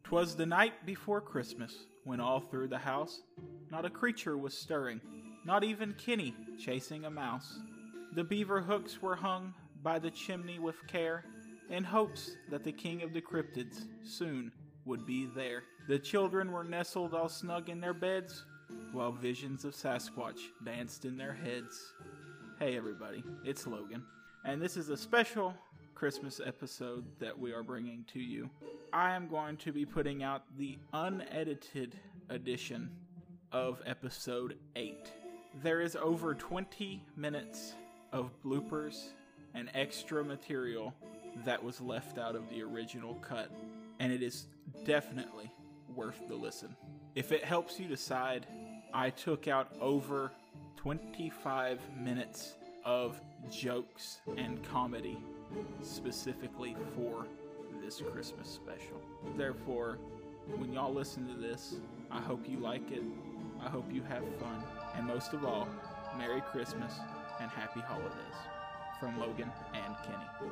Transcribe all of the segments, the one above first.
'Twas the night before Christmas, when all through the house not a creature was stirring, not even Kenny chasing a mouse. The beaver hooks were hung by the chimney with care, in hopes that the king of the cryptids soon would be there. The children were nestled all snug in their beds, while visions of Sasquatch danced in their heads. Hey everybody, it's Logan, and this is a special Christmas episode that we are bringing to you. I am going to be putting out the unedited edition of episode 8. There is over 20 minutes of bloopers and extra material that was left out of the original cut, and it is definitely worth the listen. If it helps you decide, I took out over 25 minutes of jokes and comedy specifically for this Christmas special. Therefore, when y'all listen to this, I hope you like it, I hope you have fun, and most of all, Merry Christmas and Happy Holidays from Logan and Kenny.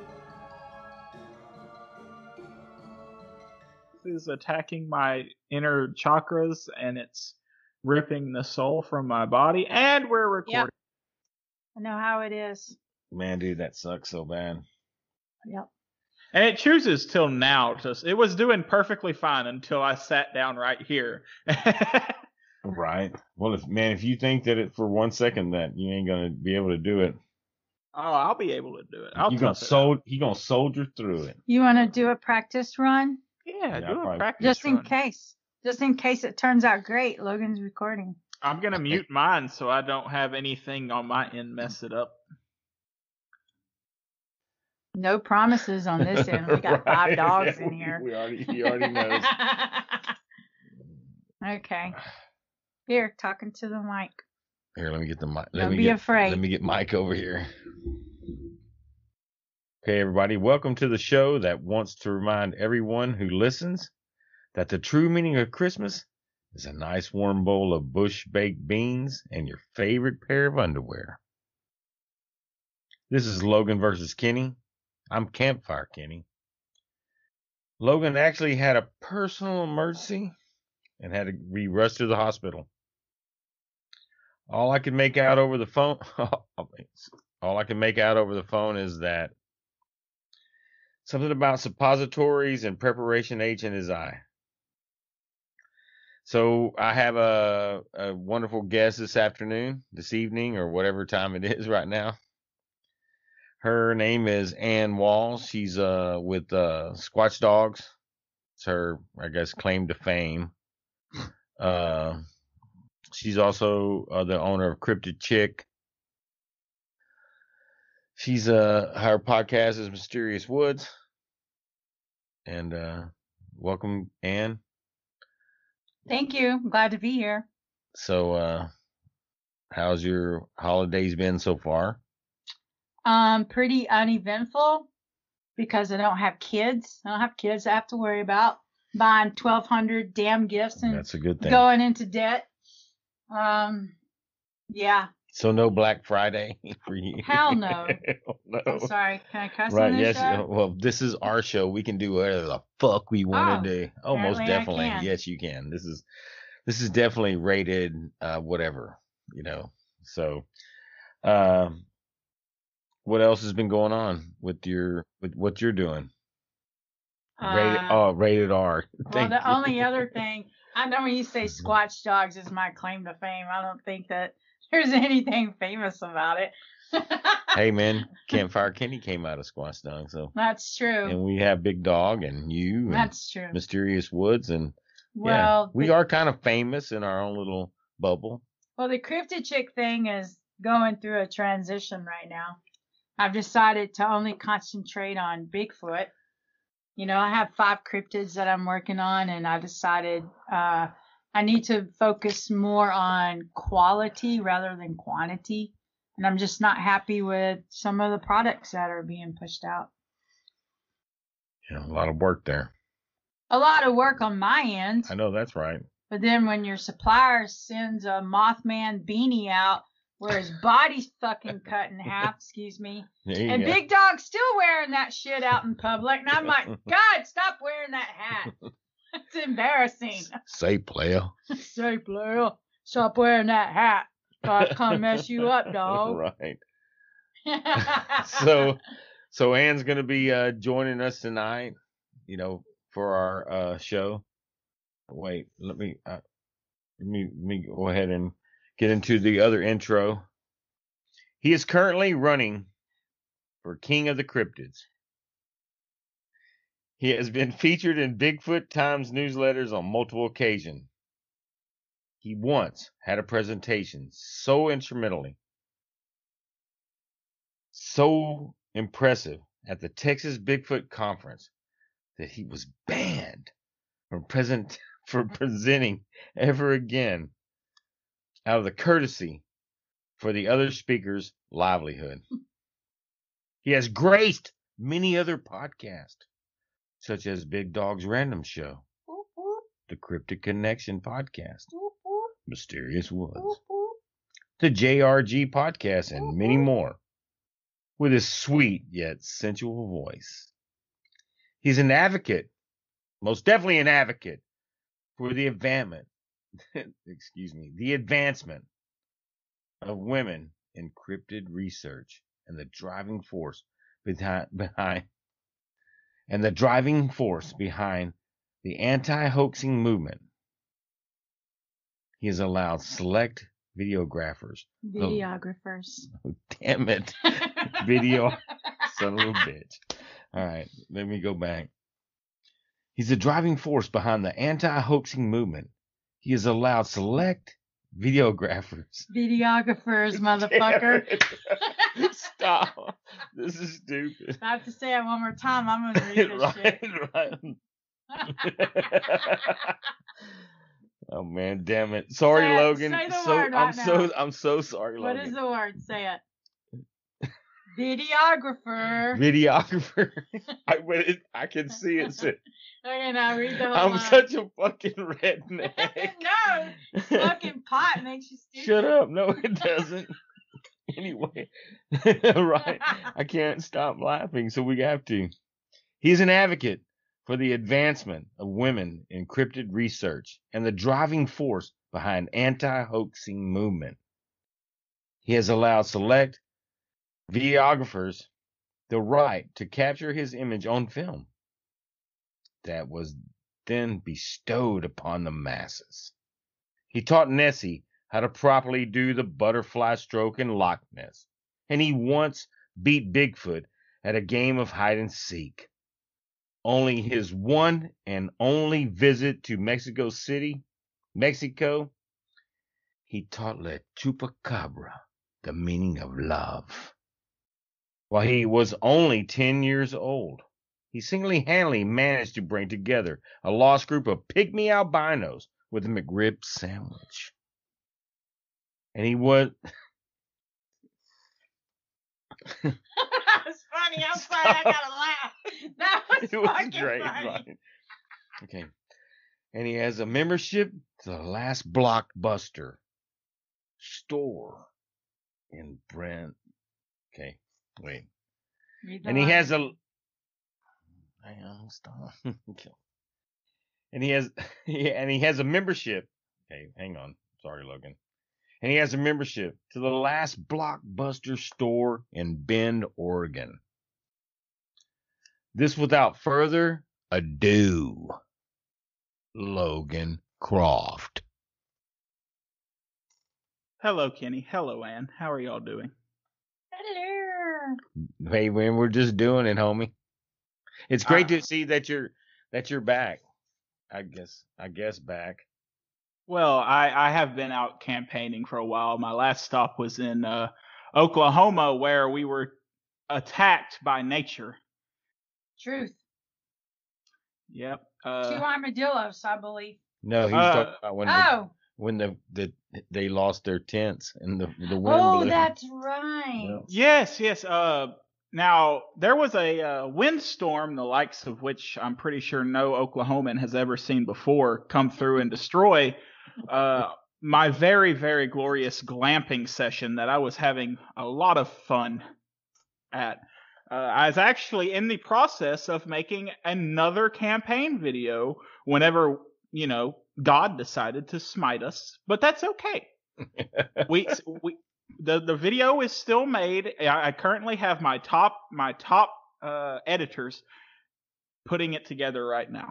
This is attacking my inner chakras, and it's ripping the soul from my body, and we're recording. Yep. I know how it is. Man, dude, that sucks so bad. Yep. And it chooses till now. It was doing perfectly fine until I sat down right here. Right. Well, if you think that it for 1 second that you ain't gonna be able to do it. Oh, I'll be able to do it. You're gonna soldier through it. You want to do a practice run? Yeah, do a practice Just in run. case. Just in case it turns out great. Logan's recording. I'm gonna mute mine so I don't have anything on my end mess it up. No promises on this end. We got 5 dogs in here. He already knows. Okay. Here, talking to the mic. Here, let me get the mic. Don't be afraid. Let me get Mike over here. Okay, everybody, welcome to the show that wants to remind everyone who listens that the true meaning of Christmas is a nice warm bowl of bush-baked beans and your favorite pair of underwear. This is Logan versus Kenny. I'm Campfire Kenny. Logan actually had a personal emergency and had to be rushed to the hospital. All I can make out over the phone is that something about suppositories and preparation H in his eye. So I have a wonderful guest this evening, or whatever time it is right now. Her name is Ann Walls. She's with Squatch Dogs. It's her, I guess, claim to fame. She's also the owner of Cryptid Chick. She's her podcast is Mysterious Woods. And welcome, Ann. Thank you. I'm glad to be here. So how's your holidays been so far? Pretty uneventful because I don't have kids. I don't have kids I have to worry about buying 1,200 damn gifts and that's a good thing. Going into debt. Yeah. So no Black Friday for you? Hell no. No. I'm sorry. Can I cuss Right, on this yes. show? Well, this is our show. We can do whatever the fuck we want to do. Oh, most apparently I definitely. can. Yes, you can. This is definitely rated whatever, So what else has been going on with what you're doing? Rated R. Well, the only other thing, I know when you say Squatch Dogs is my claim to fame, I don't think that there's anything famous about it. Hey, man, Campfire Kenny came out of Squatch Dogs, so. That's true. And we have Big Dog and you. That's true. Mysterious Woods, and well, we are kind of famous in our own little bubble. Well, the Cryptid Chick thing is going through a transition right now. I've decided to only concentrate on Bigfoot. I have 5 cryptids that I'm working on, and I decided I need to focus more on quality rather than quantity. And I'm just not happy with some of the products that are being pushed out. Yeah, a lot of work there. A lot of work on my end. I know, that's right. But then when your supplier sends a Mothman beanie out where his body's fucking cut in half, excuse me. And Big Dog's still wearing that shit out in public. And I'm like, God, stop wearing that hat. Dude, embarrassing. Say, player. Say, player, stop wearing that hat. Or I'll come mess you up, dog. Right. So Ann's gonna be joining us tonight, for our show. Wait, let me go ahead and get into the other intro. He is currently running for King of the Cryptids. He has been featured in Bigfoot Times newsletters on multiple occasions. He once had a presentation so impressive at the Texas Bigfoot Conference that he was banned from presenting ever again out of the courtesy for the other speaker's livelihood. He has graced many other podcasts, such as Big Dog's Random Show, the Cryptic Connection Podcast, Mysterious Woods, the JRG Podcast, and many more, with his sweet yet sensual voice. He's an advocate, most definitely an advocate, for the advancement of women in cryptid research and the driving force behind the anti-hoaxing movement. He has allowed select videographers. Oh, damn it. Video, son of a bitch. All right, let me go back. He's the driving force behind the anti-hoaxing movement. He has allowed select videographers. Videographers, motherfucker. Stop. This is stupid. If I have to say it one more time, I'm going to read this shit. Right. Oh man, damn it. Sorry, Logan. Say the word right now. I'm so sorry, Logan. What is the word? Say it. Videographer. I can see it. Okay, now read the whole I'm line. such a fucking redneck. No, fucking pot makes you stupid. Shut up. No, it doesn't. Anyway, right. I can't stop laughing, so we have to. He's an advocate for the advancement of women in cryptid research and the driving force behind anti-hoaxing movement. He has allowed select videographers the right to capture his image on film that was then bestowed upon the masses. He taught Nessie how to properly do the butterfly stroke in Loch Ness, and he once beat Bigfoot at a game of hide and seek. Only his one and only visit to Mexico City, Mexico, he taught La Chupacabra the meaning of love. While he was only 10 years old, he single-handedly managed to bring together a lost group of pygmy albinos with a McRib sandwich. And he was... That was funny. I'm sorry. I gotta laugh. That was fucking great, funny. right? Okay. And he has a membership to the last Blockbuster store in Brent. Okay, wait. And he has a... Hang on, stop. Okay. And he has a membership. Okay, hang on. Sorry, Logan. And he has a membership to the last Blockbuster store in Bend, Oregon. This without further ado, Logan Croft. Hello, Kenny. Hello, Ann. How are y'all doing? Hello. Hey, man, we're just doing it, homie. It's great to see that you're back. I guess back. Well, I have been out campaigning for a while. My last stop was in Oklahoma, where we were attacked by nature. Truth. Yep. 2 armadillos, I believe. No, he's talking about when they lost their tents and the wind blew. Oh, that's right. Yes. Now, there was a windstorm, the likes of which I'm pretty sure no Oklahoman has ever seen before, come through and destroy my very, very glorious glamping session that I was having a lot of fun at. I was actually in the process of making another campaign video whenever God decided to smite us, but that's okay. The video is still made. I currently have my top editors putting it together right now.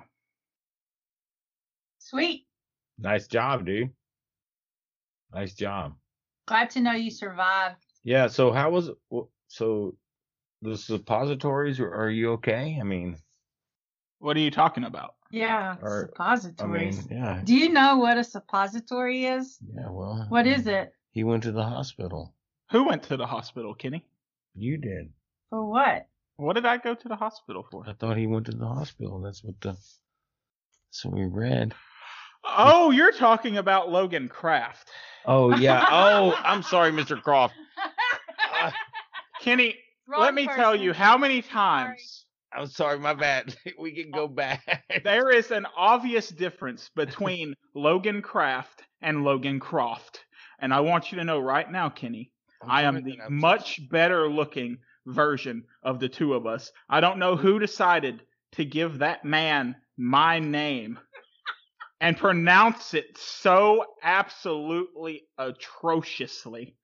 Sweet. Nice job, dude. Nice job. Glad to know you survived. Yeah. So how was it? So the suppositories? Are you okay? I mean, what are you talking about? Yeah, suppositories. Yeah. Do you know what a suppository is? Yeah. Well. What is it? He went to the hospital. Who went to the hospital, Kenny? You did. For what? What did I go to the hospital for? I thought he went to the hospital. That's what we read. Oh, you're talking about Logan Kraft. Oh, yeah. Oh, I'm sorry, Mr. Croft. Kenny, let me tell you how many times. I'm sorry, my bad. We can go back. There is an obvious difference between Logan Kraft and Logan Croft. And I want you to know right now, Kenny, I am the much better looking version of the two of us. I don't know who decided to give that man my name and pronounce it so absolutely atrociously.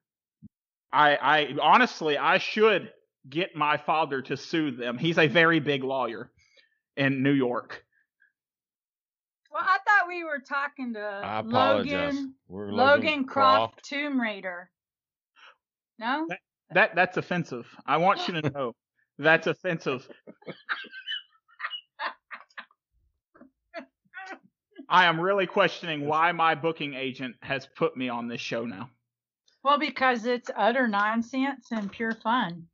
I honestly, I should get my father to sue them. He's a very big lawyer in New York. Well, I thought we were talking to Logan Croft, Tomb Raider. No? That's offensive. I want you to know that's offensive. I am really questioning why my booking agent has put me on this show now. Well, because it's utter nonsense and pure fun.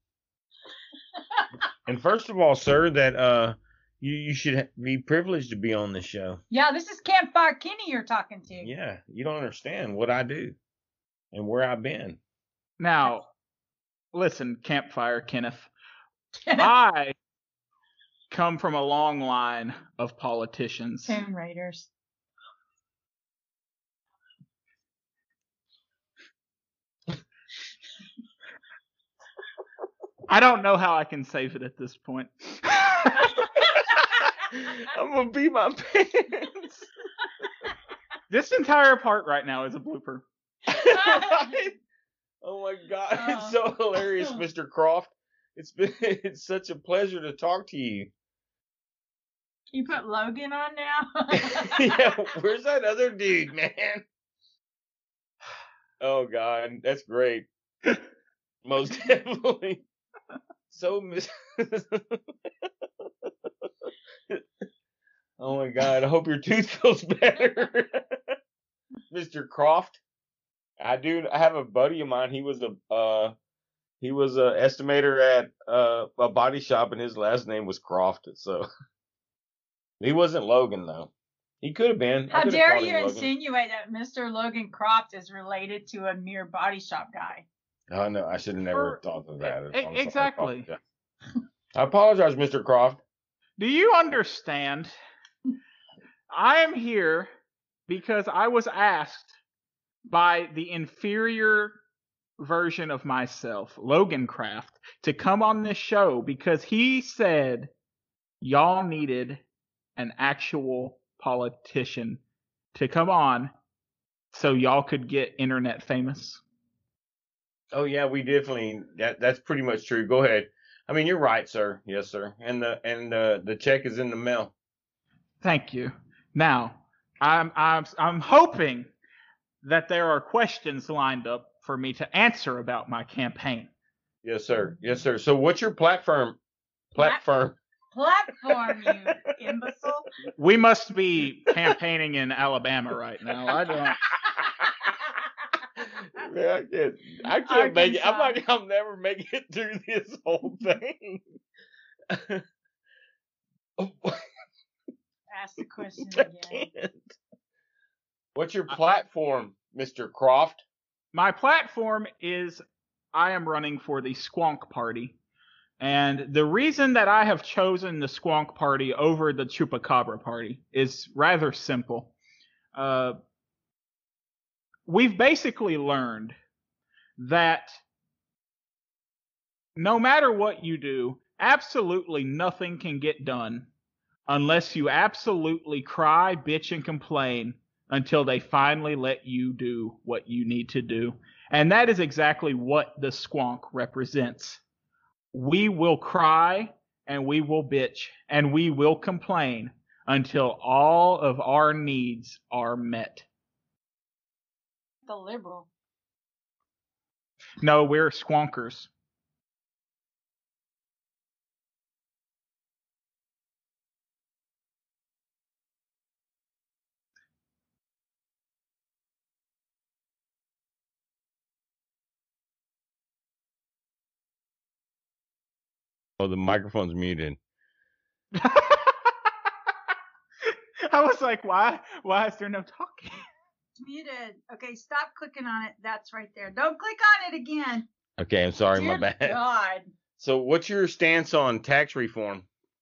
And first of all, sir, that you should be privileged to be on this show. Yeah, this is Campfire Kenny you're talking to. Yeah, you don't understand what I do and where I've been. Now, listen, Campfire Kenneth. I come from a long line of politicians. Tomb Raiders. I don't know how I can save it at this point. I'm gonna pee my pants. This entire part right now is a blooper. Oh my God, it's so hilarious, Mr. Croft. It's such a pleasure to talk to you. You put Logan on now? Yeah, where's that other dude, man? Oh God, that's great. Most definitely. So Oh my God, I hope your tooth feels better. Mr. Croft. I have a buddy of mine. He was a estimator at a body shop, and his last name was Croft. So he wasn't Logan though. He could have been. How dare you insinuate that Mr. Logan Croft is related to a mere body shop guy? Oh no, I should have never thought of that. Exactly. Yeah. I apologize, Mr. Croft. Do you understand? I am here because I was asked by the inferior version of myself, Logan Kraft, to come on this show because he said y'all needed an actual politician to come on so y'all could get internet famous. Oh yeah, we definitely. That's pretty much true. Go ahead. I mean, you're right, sir. Yes, sir. And the check is in the mail. Thank you. Now, I'm hoping that there are questions lined up for me to answer about my campaign. Yes, sir. Yes, sir. So, what's your platform? Platform, you imbecile. We must be campaigning in Alabama right now. I don't. Man, I can't make it. I'll never make it through this whole thing. Ask the question again. What's your platform, Mr. Croft? My platform is I am running for the Squonk Party. And the reason that I have chosen the Squonk Party over the Chupacabra Party is rather simple. We've basically learned that no matter what you do, absolutely nothing can get done unless you absolutely cry, bitch, and complain until they finally let you do what you need to do. And that is exactly what the squonk represents. We will cry and we will bitch and we will complain until all of our needs are met. The liberal. No, we're squonkers. Oh, the microphone's muted. I was like, why is there no talking? It's muted. Okay, stop clicking on it. That's right there. Don't click on it again. Okay, I'm sorry, Dear my bad. God. So, what's your stance on tax reform?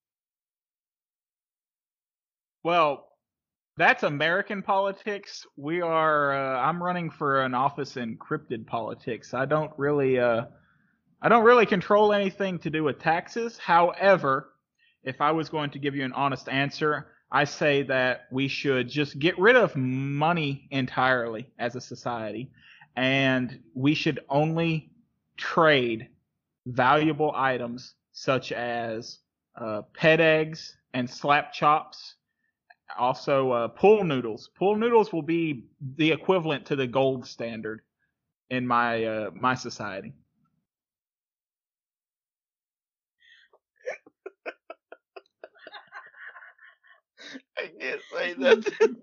Well, that's American politics. We are. I'm running for an office in cryptid politics. I don't really control anything to do with taxes. However, if I was going to give you an honest answer, I say that we should just get rid of money entirely as a society, and we should only trade valuable items such as pet eggs and slap chops. Also, pool noodles. Pool noodles will be the equivalent to the gold standard in my society. I can't say that.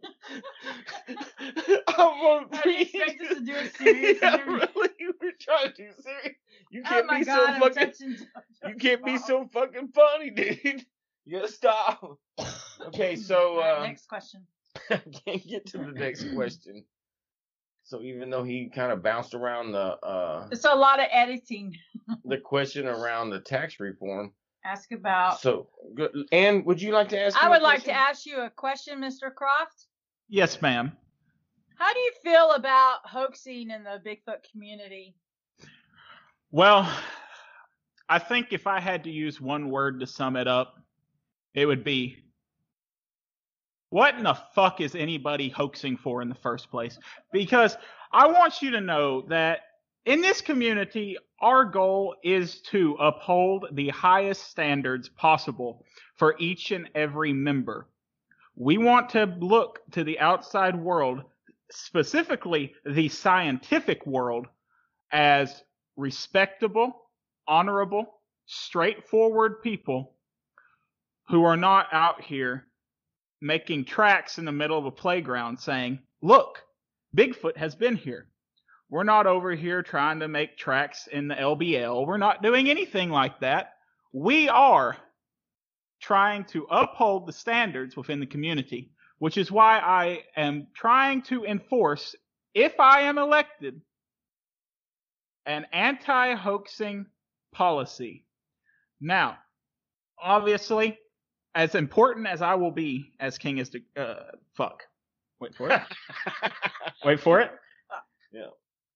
I didn't expect us to do a serious interview. Really, you were trying to do serious. You Oh can't my be God, so I'm fucking. touching You can't be so fucking funny, dude. You gotta stop. Okay, so next question. I can't get to the next question. So even though he kind of bounced around It's a lot of editing. the question around the tax reform. Ask about. So, Ann, would you like to ask? I would like to ask you a question, Mr. Croft. Yes, ma'am. How do you feel about hoaxing in the Bigfoot community? Well, I think if I had to use one word to sum it up, it would be, what in the fuck is anybody hoaxing for in the first place? Because I want you to know that in this community, our goal is to uphold the highest standards possible for each and every member. We want to look to the outside world, specifically the scientific world, as respectable, honorable, straightforward people who are not out here making tracks in the middle of a playground saying, look, Bigfoot has been here. We're not over here trying to make tracks in the LBL. We're not doing anything like that. We are trying to uphold the standards within the community, which is why I am trying to enforce, if I am elected, an anti-hoaxing policy. Now, obviously, as important as I will be as king as the fuck. Wait for it. Wait for it. Yeah.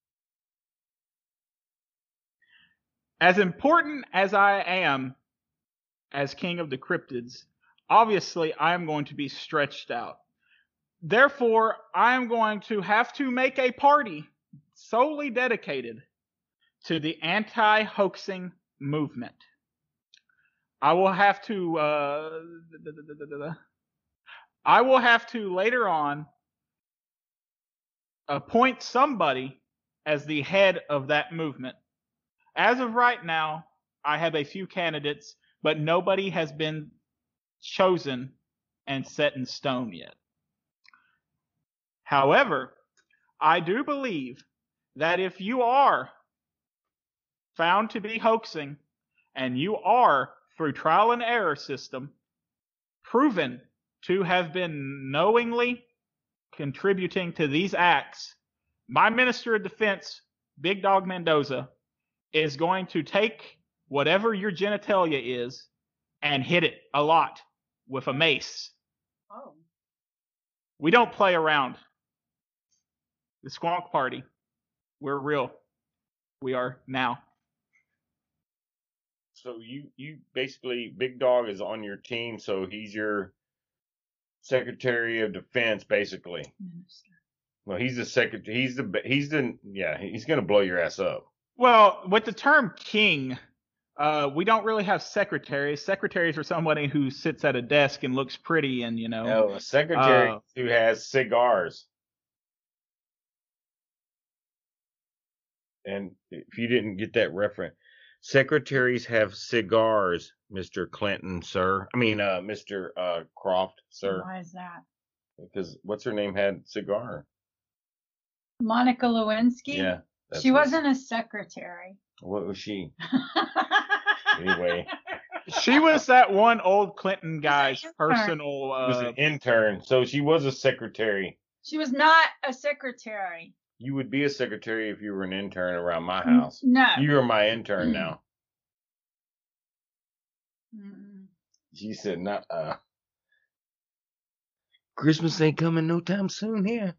As important as I am as king of the cryptids, obviously I am going to be stretched out. Therefore, I am going to have to make a party solely dedicated to the anti-hoaxing movement. I will have to later on appoint somebody as the head of that movement. As of right now, I have a few candidates, but nobody has been chosen and set in stone yet. However, I do believe that if you are found to be hoaxing and you are, through trial and error system, proven to have been knowingly contributing to these acts, my Minister of Defense, Big Dog Mendoza, is going to take whatever your genitalia is and hit it a lot with a mace. Oh. We don't play around. The Squonk Party, we're real. We are now. So you basically, Big Dog is on your team, so he's your Secretary of Defense, basically. Minister. Well, he's the secretary. He's gonna blow your ass up. Well, with the term king, we don't really have secretaries. Secretaries are somebody who sits at a desk and looks pretty, and No, a secretary who has cigars. And if you didn't get that reference, secretaries have cigars, Mr. Clinton, sir. I mean, Mr. Croft, sir. Why is that? Because what's her name had cigar. Monica Lewinsky? Yeah. She wasn't a secretary. What was she? Anyway. She was that one old Clinton guy's personal. She was an intern, so she was a secretary. She was not a secretary. You would be a secretary if you were an intern around my house. No. You are my intern now. Mm-mm. She said, not Christmas ain't coming no time soon here.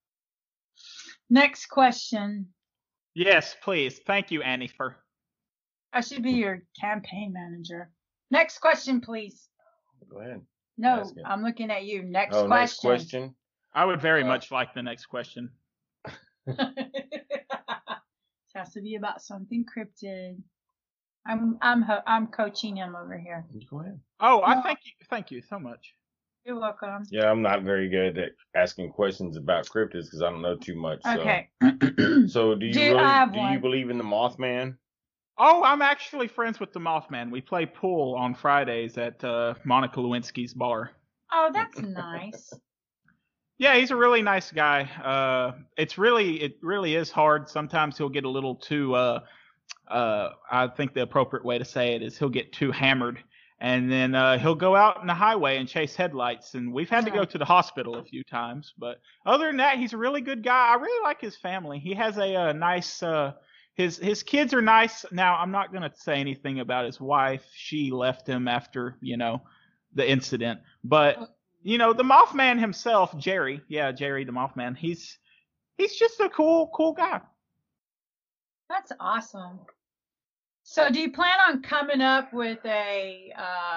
Next question. Yes, please. Thank you, Annie, for. I should be your campaign manager. Next question, please. Go ahead. No, I'm looking at you. Next question. Next question. I would very much like the next question. It has to be about something cryptid. I'm coaching him over here. Go ahead. Oh, I thank you so much. You're welcome. Yeah, I'm not very good at asking questions about cryptids because I don't know too much. Okay. So do you believe in the Mothman? Oh, I'm actually friends with the Mothman. We play pool on Fridays at Monica Lewinsky's bar. Oh, that's nice. Yeah, he's a really nice guy. It really is hard. Sometimes he'll get a little too. I think the appropriate way to say it is he'll get too hammered, and then he'll go out in the highway and chase headlights. And we've had to go to the hospital a few times. But other than that, he's a really good guy. I really like his family. He has a nice. His kids are nice. Now, I'm not gonna say anything about his wife. She left him after the incident, but. The Mothman himself, Jerry the Mothman, he's just a cool guy. That's awesome. So do you plan on coming up with a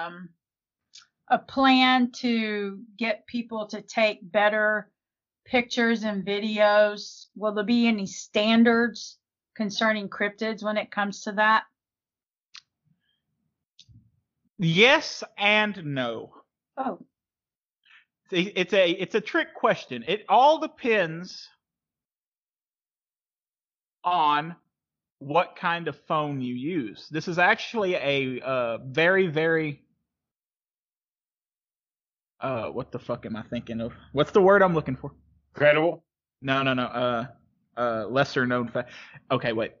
plan to get people to take better pictures and videos? Will there be any standards concerning cryptids when it comes to that? Yes and no. Oh. It's a trick question. It all depends on what kind of phone you use. This is actually a very, very what the fuck am I thinking of? What's the word I'm looking for? Credible? No. Lesser known fact. Okay, wait.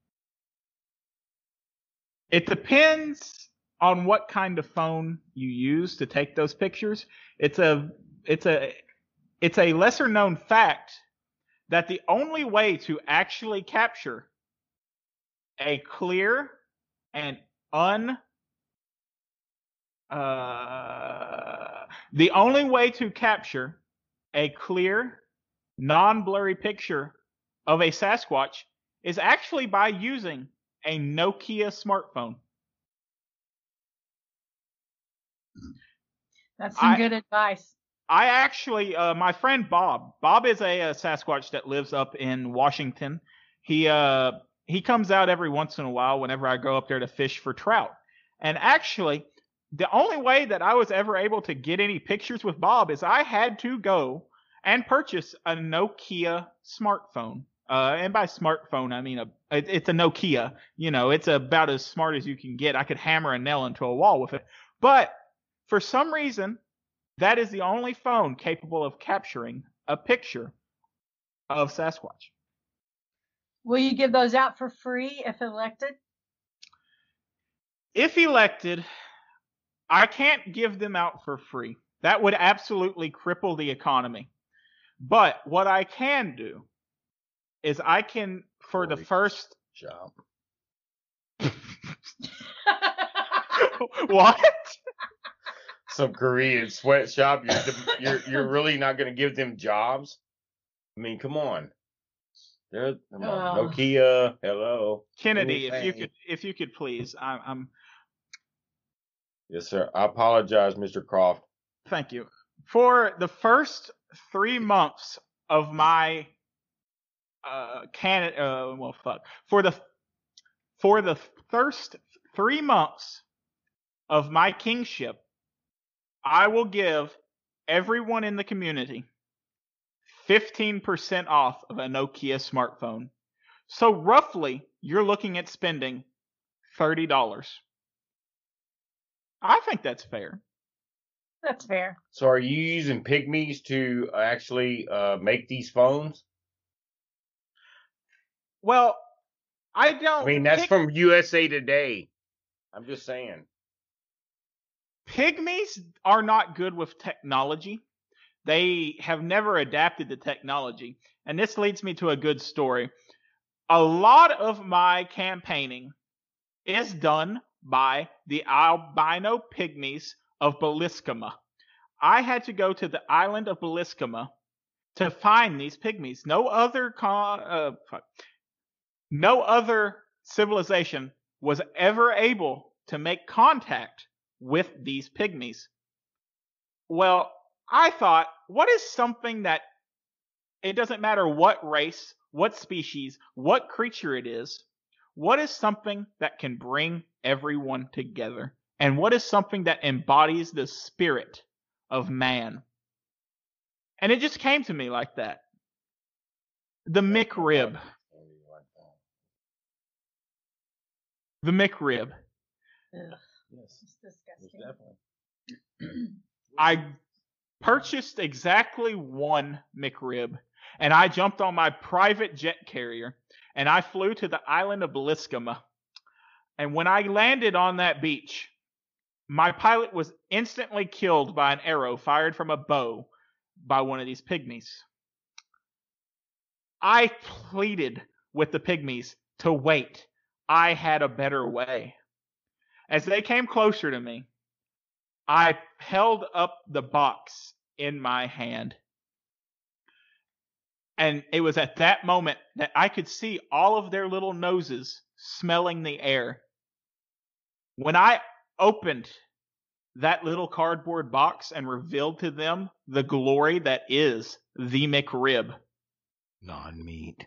It depends on what kind of phone you use to take those pictures. It's a lesser known fact that the only way to actually capture a clear and the only way to capture a clear, non-blurry picture of a Sasquatch is actually by using a Nokia smartphone. That's some good advice. I actually, my friend Bob is a Sasquatch that lives up in Washington. He comes out every once in a while whenever I go up there to fish for trout. And actually, the only way that I was ever able to get any pictures with Bob is I had to go and purchase a Nokia smartphone. And by smartphone, I mean it's a Nokia. It's about as smart as you can get. I could hammer a nail into a wall with it. But for some reason, that is the only phone capable of capturing a picture of Sasquatch. Will you give those out for free if elected? If elected, I can't give them out for free. That would absolutely cripple the economy. But what I can do is I can, for the first job. What? Some Korean sweatshop. You're really not going to give them jobs? I mean, come on. Nokia. Hello, Kennedy. If you could please. I'm. Yes, sir. I apologize, Mr. Croft. Thank you. For the first 3 months of my for the first 3 months of my kingship, I will give everyone in the community 15% off of a Nokia smartphone. So roughly, you're looking at spending $30. I think that's fair. That's fair. So are you using pygmies to actually make these phones? Well, I don't. I mean, that's from USA Today. I'm just saying. Pygmies are not good with technology. They have never adapted to technology. And this leads me to a good story. A lot of my campaigning is done by the albino pygmies of Beliskema. I had to go to the island of Beliskema to find these pygmies. No other civilization was ever able to make contact with these pygmies. Well, I thought, what is something that it doesn't matter what race, what species, what creature it is, what is something that can bring everyone together? And what is something that embodies the spirit of man? And it just came to me like that. The McRib. The McRib. Ugh, Yes, it's disgusting. definitely. I purchased exactly one McRib, and I jumped on my private jet carrier, and I flew to the island of Beliskema. And when I landed on that beach, my pilot was instantly killed by an arrow fired from a bow by one of these pygmies. I pleaded with the pygmies to wait. I had a better way. As they came closer to me, I held up the box in my hand. And it was at that moment that I could see all of their little noses smelling the air. When I opened that little cardboard box and revealed to them the glory that is the McRib. Non-meat.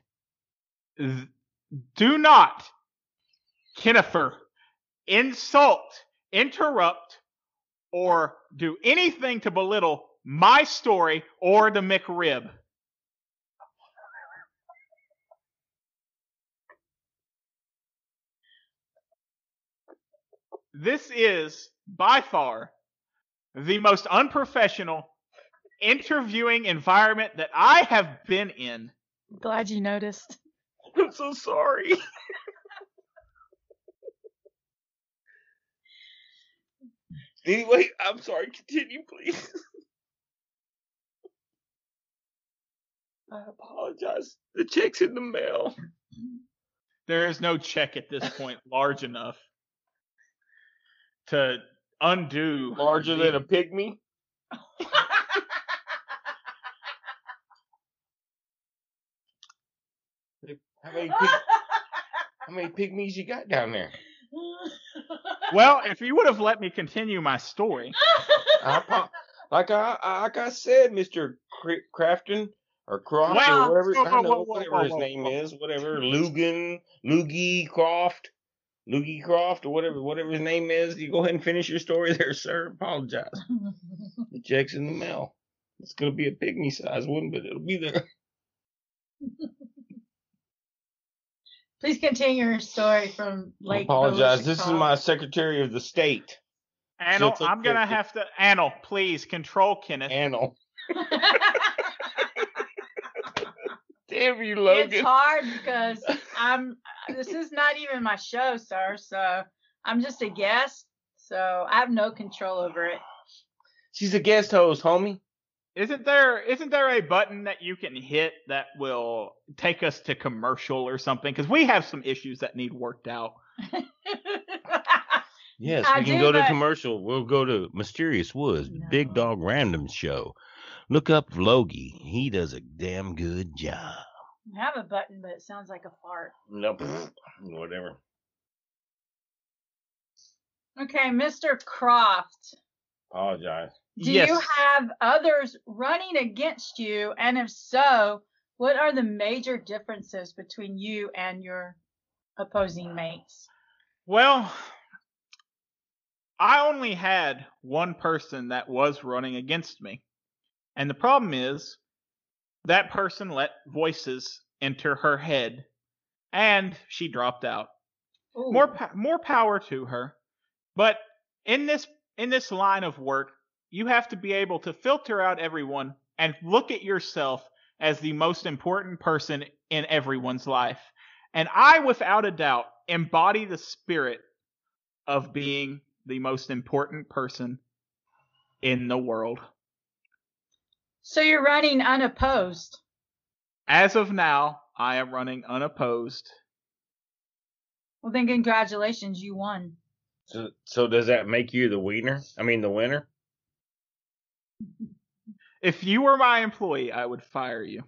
Do not, Kennifer, insult, interrupt, or do anything to belittle my story or the McRib. This is, by far, the most unprofessional interviewing environment that I have been in. Glad you noticed. I'm so sorry. Anyway, I'm sorry. Continue, please. I apologize. The check's in the mail. There is no check at this point large enough to undo. Larger than a pygmy? How many pygmies you got down there? Well, if you would have let me continue my story. Like I said, Mr. Crafton or Croft Wow. or whatever, Whoa, whatever his name is, whatever, Loogie Croft, or whatever his name is. You go ahead and finish your story there, sir. Apologize. The check's in the mail. It's gonna be a pygmy size one, but it'll be there. Please continue your story from Lake. I apologize. This is my Secretary of the State. Anil, I'm gonna have to. Anil, please control Kenneth. Anil. Damn you, Logan. It's hard because this is not even my show, sir. So I'm just a guest. So I have no control over it. She's a guest host, homie. Isn't there a button that you can hit that will take us to commercial or something? Because we have some issues that need worked out. Yes, we can go to commercial. We'll go to Mysterious Woods, Big Dog Random Show. Look up Logie. He does a damn good job. I have a button, but it sounds like a fart. Nope. Whatever. Okay, Mr. Croft. Apologize. Do Yes. you have others running against you? And if so, what are the major differences between you and your opposing mates? Well, I only had one person that was running against me. And the problem is that person let voices enter her head and she dropped out. Ooh. More power to her. But in this line of work, you have to be able to filter out everyone and look at yourself as the most important person in everyone's life. And I, without a doubt, embody the spirit of being the most important person in the world. So you're running unopposed. As of now, I am running unopposed. Well, then congratulations, you won. So does that make you the winner? I mean, the winner? If you were my employee, I would fire you.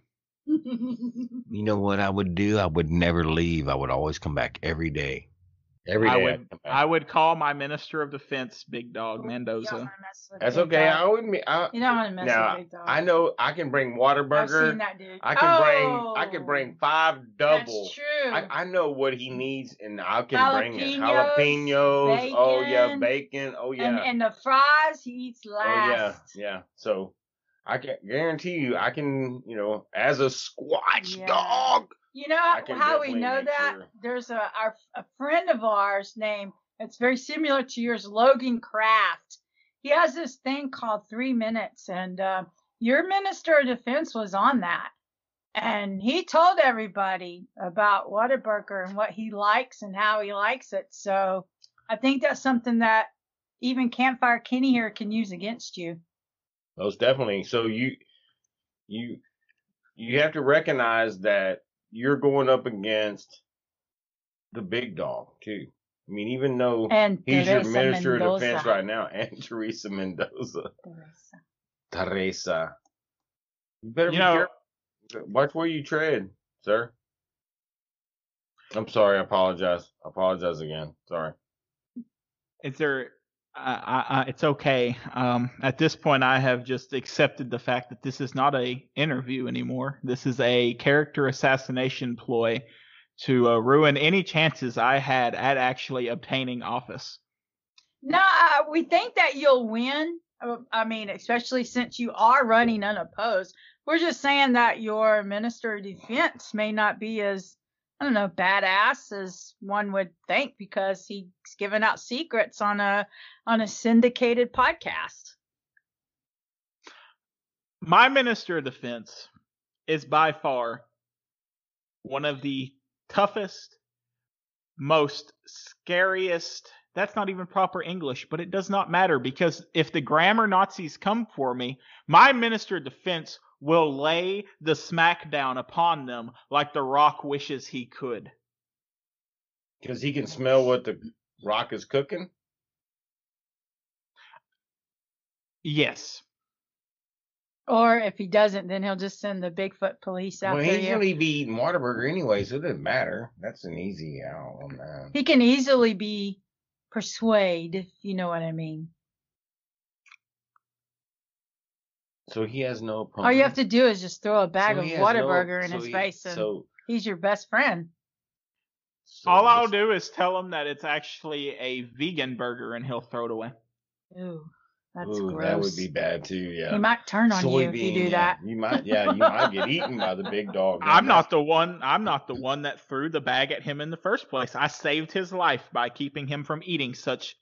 You know what I would do? I would never leave. I would always come back every day. Every day. I'd come back. I would call my Minister of Defense, Big Dog You don't Mendoza. wanna mess with That's Big okay. Dog. I wouldn't be. You don't want to mess Now, with Big Dog. I know I can bring I've Whataburger. seen that dude. I can bring 5 double. That's true. I know what he needs, and I can bring it. Jalapenos, Jalapenos. Oh yeah, bacon, bacon. Oh yeah. And the fries he eats Oh yeah, last. yeah. So I can guarantee you, I can, as a Squatch Yeah. dog. You know I can how we definitely know make that? sure. There's a friend of ours named, it's very similar to yours, Logan Kraft. He has this thing called 3 Minutes, and your Minister of Defense was on that. And he told everybody about Whataburger and what he likes and how he likes it. So I think that's something that even Campfire Kenny here can use against you. Most definitely. So you have to recognize that you're going up against the big dog too. I mean, even though And he's your Teresa Minister of Mendoza. Defense right now, and Teresa Mendoza. Teresa. You better be careful. Watch where you tread, sir. I'm sorry. I apologize. I apologize again. Sorry. Is there? It's okay. At this point, I have just accepted the fact that this is not a interview anymore. This is a character assassination ploy to ruin any chances I had at actually obtaining office. No, we think that you'll win. I mean, especially since you are running unopposed. We're just saying that your Minister of Defense may not be as, I don't know, badass as one would think because he's giving out secrets on a syndicated podcast. My Minister of Defense is by far one of the toughest, most scariest. That's not even proper English, but it does not matter because if the grammar Nazis come for me, my Minister of Defense will lay the smackdown upon them like The Rock wishes he could. Because he can smell what the Rock is cooking? Yes. Or if he doesn't, then he'll just send the Bigfoot police after Well, you. he's going to be eating Whataburger anyway, so it doesn't matter. That's an easy out on that. He can easily be persuaded, if you know what I mean. So he has no opponent. All you have to do is just throw a bag of Whataburger in his face, and So he's your best friend. All I'll do is tell him that it's actually a vegan burger and he'll throw it away. Ooh, that's Ooh, gross. that would be bad too, yeah. He might turn on you if you do that. You might get eaten by the big dog. I'm not the one that threw the bag at him in the first place. I saved his life by keeping him from eating such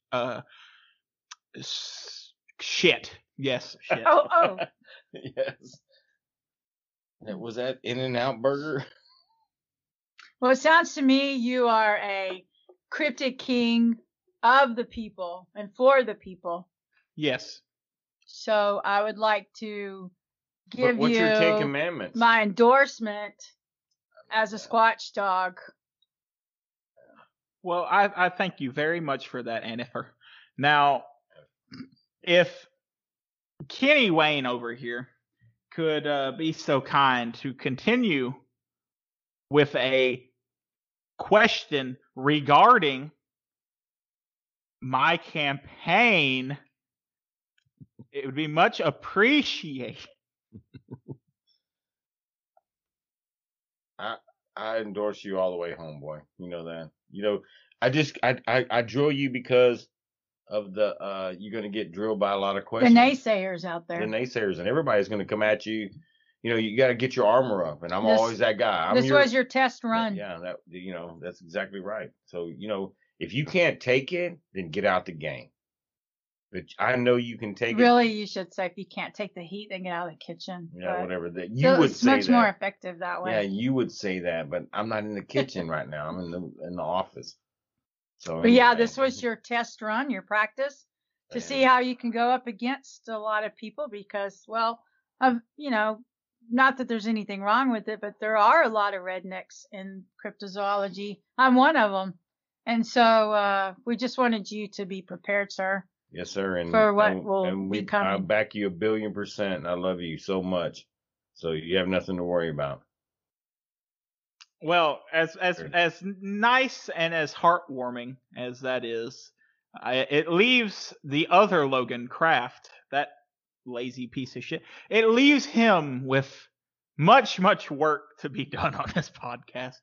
shit. Yes, shit. Oh. Yes. Was that In-N-Out Burger? Well, it sounds to me you are a cryptid king of the people and for the people. Yes. So I would like to give What's you your 10 Commandments? my endorsement as a Squatch dog. Well, I thank you very much for that, Annifer. Now, if Kenny Wayne over here could be so kind to continue with a question regarding my campaign, It would be much appreciated. I endorse you all the way home, boy. You know that. You know, I drill you because of the you're gonna get drilled by a lot of The questions. naysayers out The there. naysayers, and everybody's gonna come at you. You know, you gotta get your armor up, and I'm This- always that guy. This was your test run. Yeah, that you know, that's exactly right. So, you know, if you can't take it, then get out the game. But I know you can take it. Really, you should say if you can't take the heat, then get out of the kitchen. Yeah, But whatever. That you so would it's say much that. more effective that way. Yeah, you would say that, but I'm not in the kitchen right now. I'm in the office. So But yeah, anyway. this was your test run, your practice to Yeah. see how you can go up against a lot of people because, well, you know, not that there's anything wrong with it, but there are a lot of rednecks in cryptozoology. I'm one of them. And so we just wanted you to be prepared, sir. Yes, sir. And for what and, will and be I coming. back you 1,000,000,000%. And I love you so much. So you have nothing to worry about. Well, as nice and as heartwarming as that is, it leaves the other Logan Kraft, that lazy piece of shit. It leaves him with much work to be done on this podcast.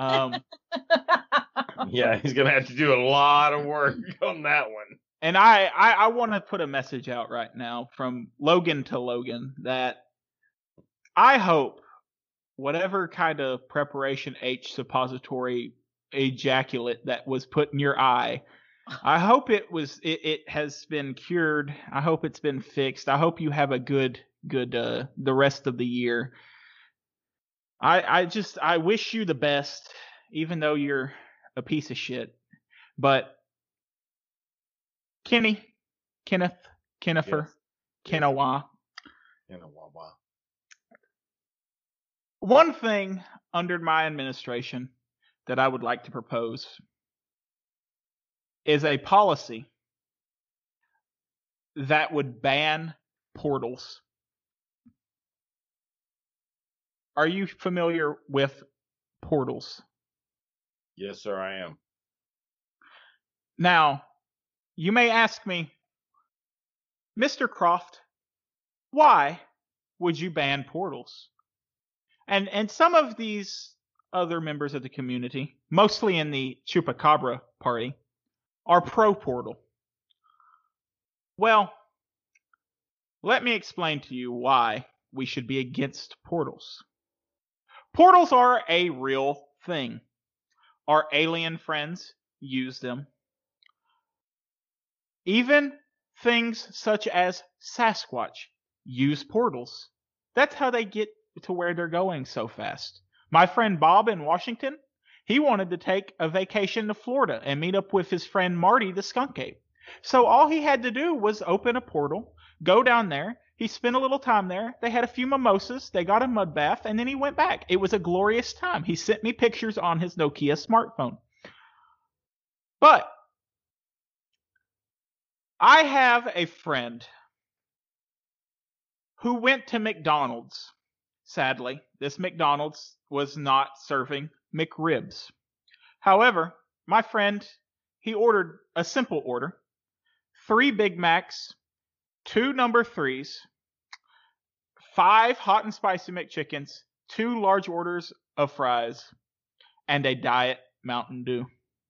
Yeah, he's gonna have to do a lot of work on that one. And I want to put a message out right now from Logan to Logan that I hope whatever kind of preparation H suppository ejaculate that was put in your eye, I hope it has been cured. I hope it's been fixed. I hope you have a good the rest of the year. I wish you the best, even though you're a piece of shit. But Kenneth, Yes. Kenawa. Kenawa. One thing under my administration that I would like to propose is a policy that would ban portals. Are you familiar with portals? Yes, sir, I am. Now, you may ask me, Mr. Croft, why would you ban portals? And some of these other members of the community, mostly in the Chupacabra party, are pro-portal. Well, let me explain to you why we should be against portals. Portals are a real thing. Our alien friends use them. Even things such as Sasquatch use portals. That's how they get to where they're going so fast. My friend Bob in Washington, he wanted to take a vacation to Florida and meet up with his friend Marty the skunk ape. So all he had to do was open a portal, go down there. He spent a little time there. They had a few mimosas. They got a mud bath, and then he went back. It was a glorious time. He sent me pictures on his Nokia smartphone. But I have a friend who went to McDonald's. Sadly, this McDonald's was not serving McRibs. However, my friend, he ordered a simple order. 3 Big Macs, 2 number 3s, 5 hot and spicy McChickens, 2 large orders of fries, and a Diet Mountain Dew.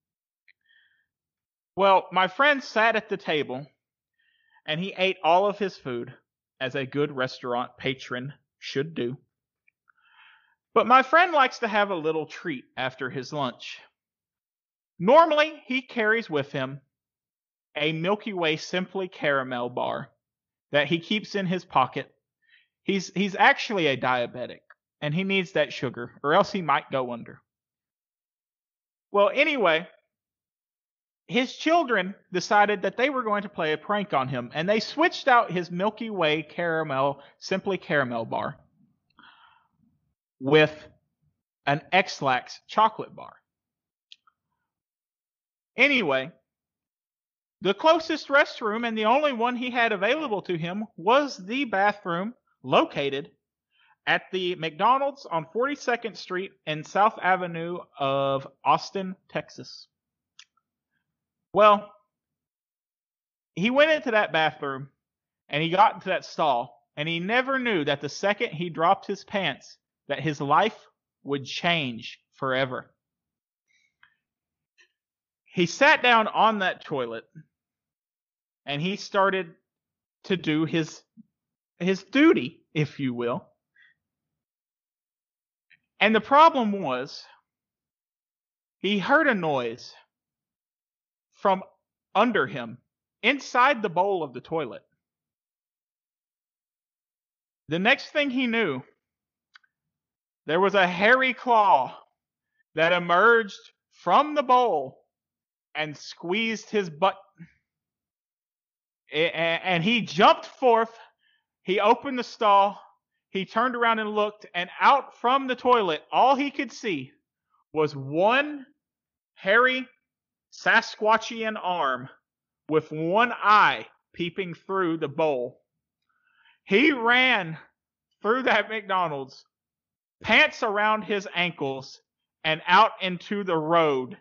Well, my friend sat at the table, and he ate all of his food, as a good restaurant patron should do. But my friend likes to have a little treat after his lunch. Normally, he carries with him a Milky Way Simply Caramel bar that he keeps in his pocket. He's actually a diabetic, and he needs that sugar, or else he might go under. Well, anyway, his children decided that they were going to play a prank on him, and they switched out his Milky Way Caramel Simply Caramel bar with an X-Lax chocolate bar. Anyway, the closest restroom and the only one he had available to him was the bathroom located at the McDonald's on 42nd Street and South Avenue of Austin, Texas. Well, he went into that bathroom and he got into that stall, and he never knew that the second he dropped his pants, that his life would change forever. He sat down on that toilet, and he started to do his duty, if you will. And the problem was, he heard a noise from under him, inside the bowl of the toilet. The next thing he knew, there was a hairy claw that emerged from the bowl and squeezed his butt. And he jumped forth. He opened the stall. He turned around and looked, and out from the toilet, all he could see was one hairy Sasquatchian arm with one eye peeping through the bowl. He ran through that McDonald's, pants around his ankles, and out into the road.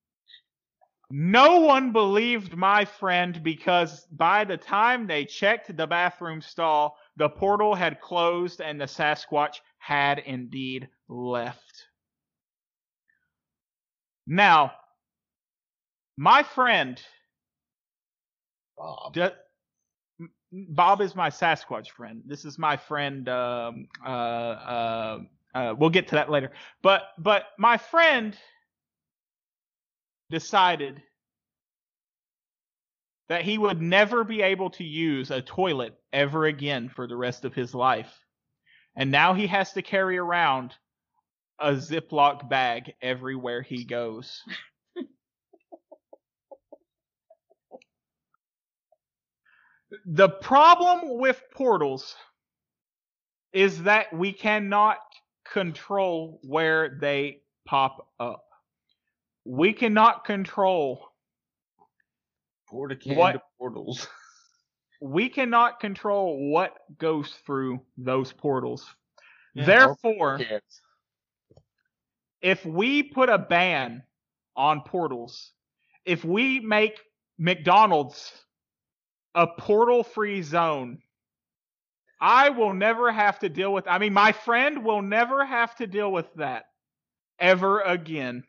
No one believed my friend, because by the time they checked the bathroom stall, the portal had closed and the Sasquatch had indeed left. Now, my friend Bob. Bob is my Sasquatch friend. This is my friend. We'll get to that later. But my friend decided that he would never be able to use a toilet ever again for the rest of his life. And now he has to carry around a Ziploc bag everywhere he goes. The problem with portals is that we cannot control where they pop up. We cannot control portals. We cannot control what goes through those portals. Yeah, therefore, if we put a ban on portals, if we make McDonald's a portal-free zone, I will never have to deal with, my friend will never have to deal with that ever again.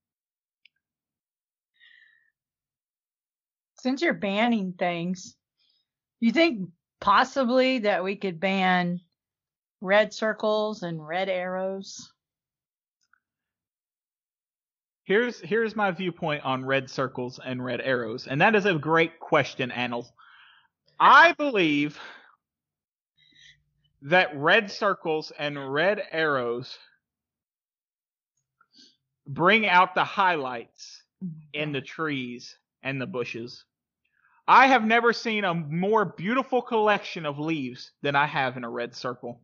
Since you're banning things, you think possibly that we could ban red circles and red arrows? Here's my viewpoint on red circles and red arrows, and that is a great question, Annel. I believe that red circles and red arrows bring out the highlights in the trees and the bushes. I have never seen a more beautiful collection of leaves than I have in a red circle.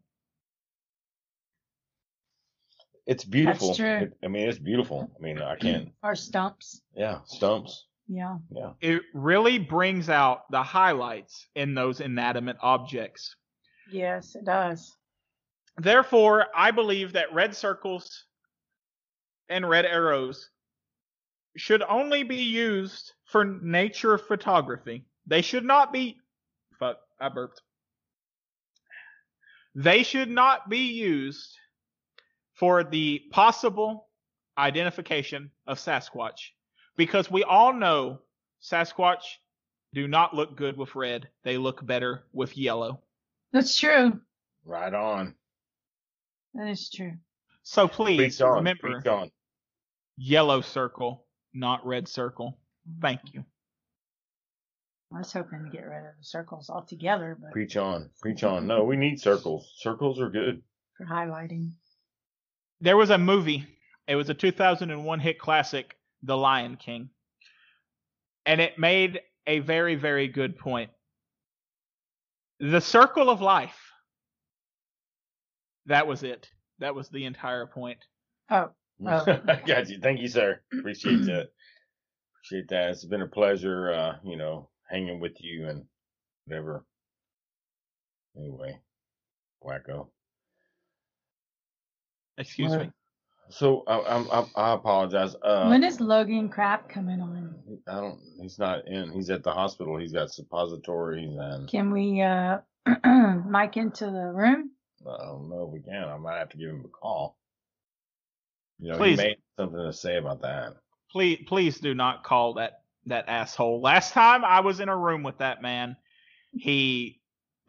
It's beautiful. That's true. It's beautiful. I can't. Or stumps. Yeah, stumps. Yeah. Yeah. It really brings out the highlights in those inanimate objects. Yes, it does. Therefore, I believe that red circles and red arrows should only be used for nature photography. They should not be... Fuck, I burped. They should not be used for the possible identification of Sasquatch. Because we all know Sasquatch do not look good with red. They look better with yellow. That's true. Right on. That is true. So please remember, Preach on. yellow circle, not red circle. Thank you. I was hoping to get rid of the circles altogether, but Preach on. Preach on. No, we need circles. Circles are good. for highlighting. There was a movie. It was a 2001 hit classic, The Lion King. And it made a very, very good point. The circle of life. That was it. That was the entire point. Oh. I got you. Thank you, sir. Appreciate that. Appreciate that. It's been a pleasure, hanging with you and whatever. Anyway, wacko. Excuse me. So I apologize. When is Logan Kraft coming on? I don't. He's not in. He's at the hospital. He's got suppositories, and Can we mic into the room? I don't know if we can. I might have to give him a call. You know, he Please. may have something to say about that. Please do not call that asshole. Last time I was in a room with that man, he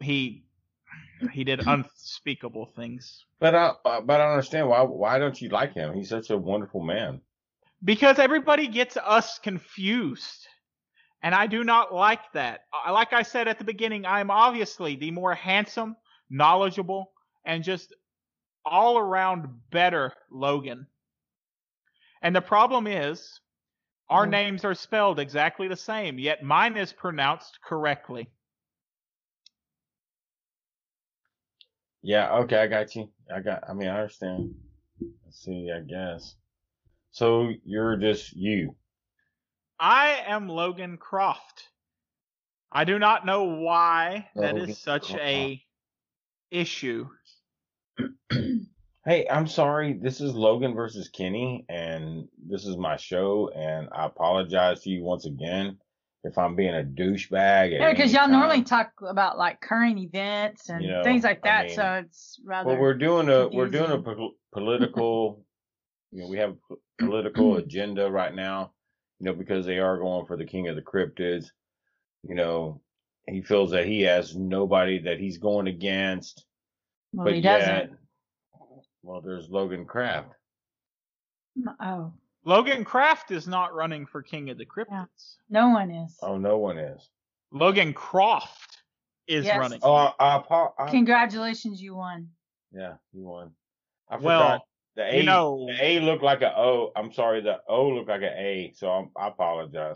did unspeakable things. But I understand why don't you like him? He's such a wonderful man. Because everybody gets us confused. And I do not like that. Like I said at the beginning, I am obviously the more handsome, knowledgeable, and just all around better Logan. And the problem is, our names are spelled exactly the same, yet mine is pronounced correctly. Yeah, okay, I got you. I mean, I understand. Let's see, I guess. So you're just you. I am Logan Croft. I do not know why that Logan is such Croft. a issue. Hey, I'm sorry. This is Logan versus Kenny, and this is my show, and I apologize to you once again if I'm being a douchebag. Yeah, because y'all normally talk about like current events and things like that, I mean, so it's rather. Well, we're doing a confusing. political. You know, we have a political agenda right now. You know, because they are going for the King of the Cryptids. You know, he feels that he has nobody that he's going against. Well, but he yet, doesn't. well, there's Logan Kraft. Oh, Logan Kraft is not running for King of the Cryptids. no one is. Oh, no one is. Logan Croft is Yes. running. Oh, Congratulations, you won. yeah, you won. I Well, forgot the A. you know- the A looked like an O. I'm sorry, the O looked like an A. So I apologize.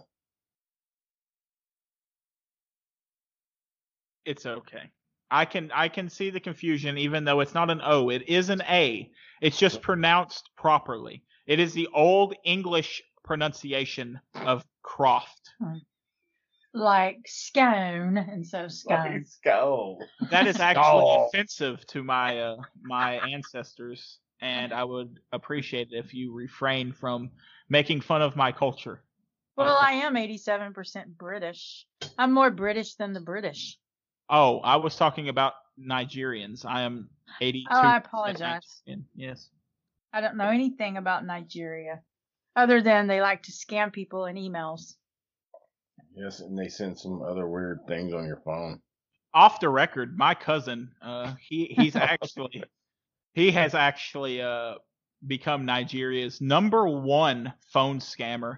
It's okay. I can see the confusion, even though it's not an O. It is an A. It's just pronounced properly. It is the old English pronunciation of Croft. Like scone, and so scone. Let's go. That is actually Skull. offensive to my my ancestors, and I would appreciate it if you refrain from making fun of my culture. Well, I am 87% British. I'm more British than the British. Oh, I was talking about Nigerians. I am 82. Oh, I apologize. Nigerian. Yes. I don't know anything about Nigeria, other than they like to scam people in emails. Yes, and they send some other weird things on your phone. Off the record, my cousin, he has actually become Nigeria's #1 phone scammer.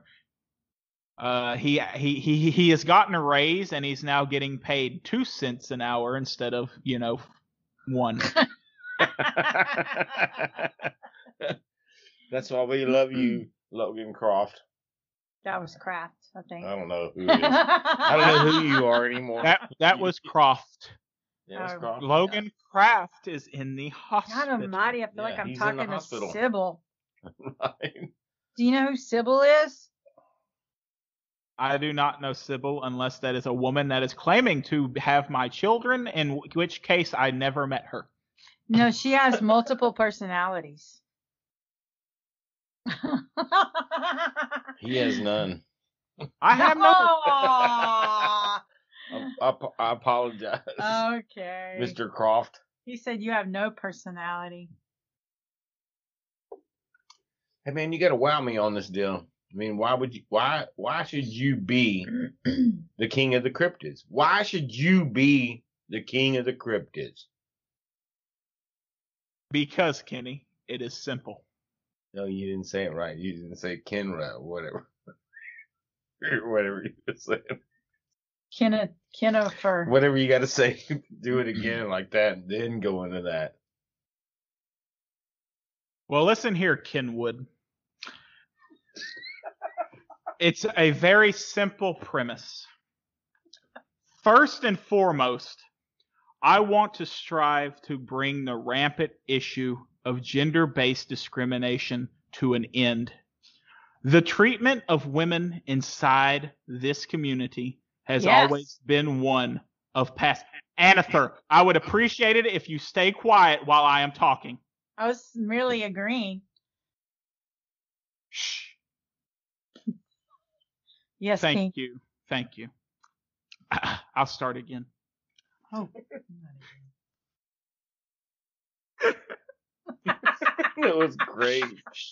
He has gotten a raise, and he's now getting paid 2 cents an hour instead of 1. That's why we love you, Logan Croft. That was Kraft, I think. I don't know who it is. I don't know who you are anymore. That was Croft. Yeah, it's Croft. Logan Kraft is in the hospital. God almighty, I feel like I'm he's in the talking to hospital. Sybil. Right. Do you know who Sybil is? I do not know Sybil unless that is a woman that is claiming to have my children, in which case I never met her. No, she has multiple personalities. He has none. I have no. I apologize, Okay. Mr. Croft. He said you have no personality. Hey man, you gotta wow me on this deal. I mean, why should you be the king of the cryptids? Why should you be the king of the cryptids? Because, Kenny, it is simple. No, you didn't say it right. You didn't say Kenra, whatever. Whatever you were saying. Kenifer. Whatever you gotta say, do it again like that, and then go into that. Well, listen here, Kenwood. It's a very simple premise. First and foremost, I want to strive to bring the rampant issue of gender-based discrimination to an end. The treatment of women inside this community has always been one of past. Anather, I would appreciate it if you stay quiet while I am talking. I was merely agreeing. Yes, Thank King. you. Thank you. I'll start again. Oh. It was great.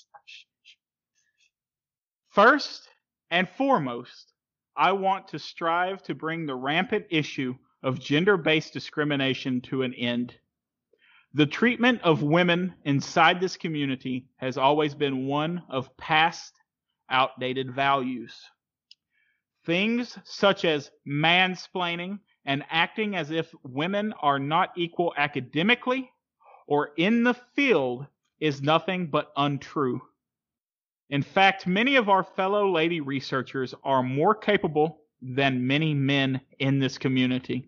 First and foremost, I want to strive to bring the rampant issue of gender-based discrimination to an end. The treatment of women inside this community has always been one of past, outdated values. Things such as mansplaining and acting as if women are not equal academically or in the field is nothing but untrue. In fact, many of our fellow lady researchers are more capable than many men in this community.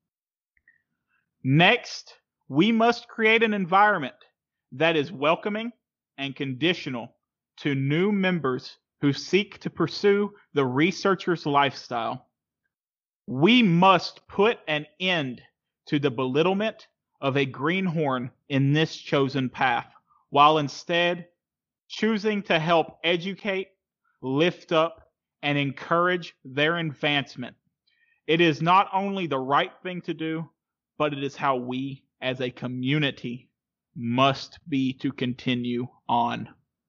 Next, we must create an environment that is welcoming and conditional to new members who seek to pursue the researcher's lifestyle. We must put an end to the belittlement of a greenhorn in this chosen path, while instead choosing to help educate, lift up, and encourage their advancement. It is not only the right thing to do, but it is how we as a community must be to continue on.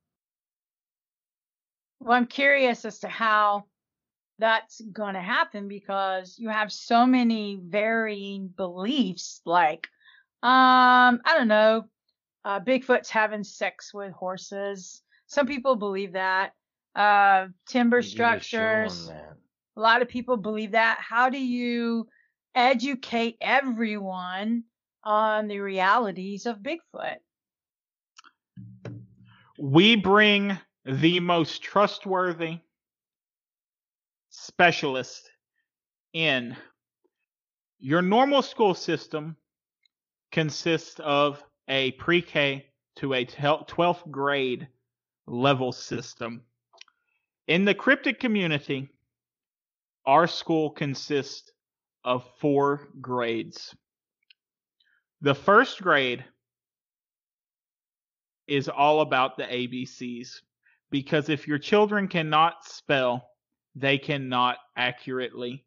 Well, I'm curious as to how that's going to happen because you have so many varying beliefs. Like, I don't know, Bigfoot's having sex with horses. Some people believe that. Timber You did a show on structures. that. A lot of people believe that. How do you educate everyone on the realities of Bigfoot? We bring the most trustworthy specialist in. Your normal school system consists of a pre-K to a 12th grade level system. In the cryptid community, our school consists of 4 grades. The first grade is all about the ABCs, because if your children cannot spell, they cannot accurately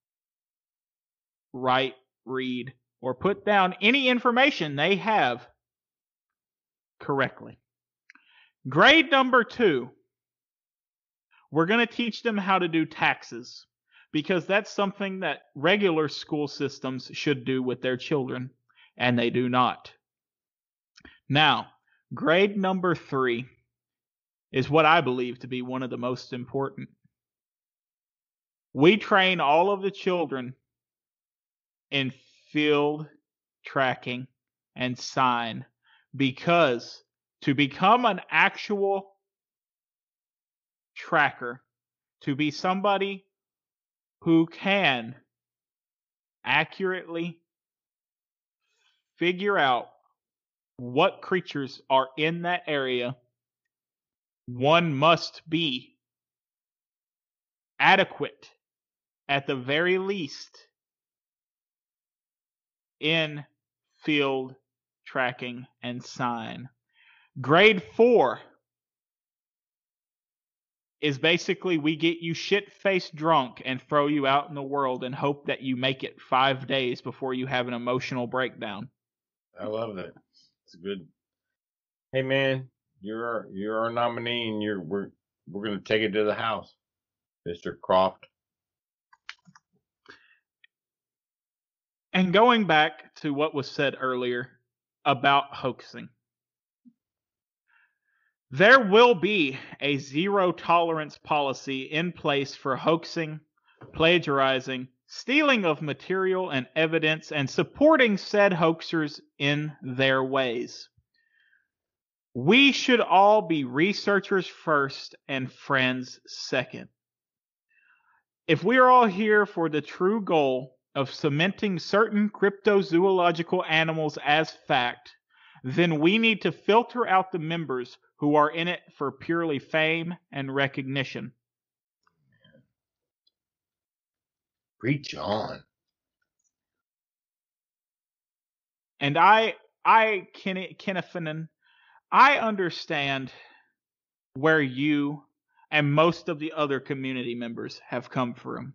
write, read, or put down any information they have correctly. Grade number 2, we're going to teach them how to do taxes, because that's something that regular school systems should do with their children, and they do not. Now, grade number 3 is what I believe to be one of the most important. We train all of the children in field tracking and sign, because to become an actual tracker, to be somebody who can accurately figure out what creatures are in that area, one must be adequate, at the very least, in field tracking and sign. Grade 4 is basically we get you shit-faced drunk and throw you out in the world and hope that you make it 5 days before you have an emotional breakdown. I love that. It's good. Hey man, you're our nominee, and we're gonna take it to the house, Mr. Croft. And going back to what was said earlier about hoaxing, there will be a zero tolerance policy in place for hoaxing, plagiarizing, stealing of material and evidence, and supporting said hoaxers in their ways. We should all be researchers first and friends second. If we are all here for the true goal of cementing certain cryptozoological animals as fact, then we need to filter out the members who are in it for purely fame and recognition. Preach on. And Kenneth Finnan, I understand where you and most of the other community members have come for him.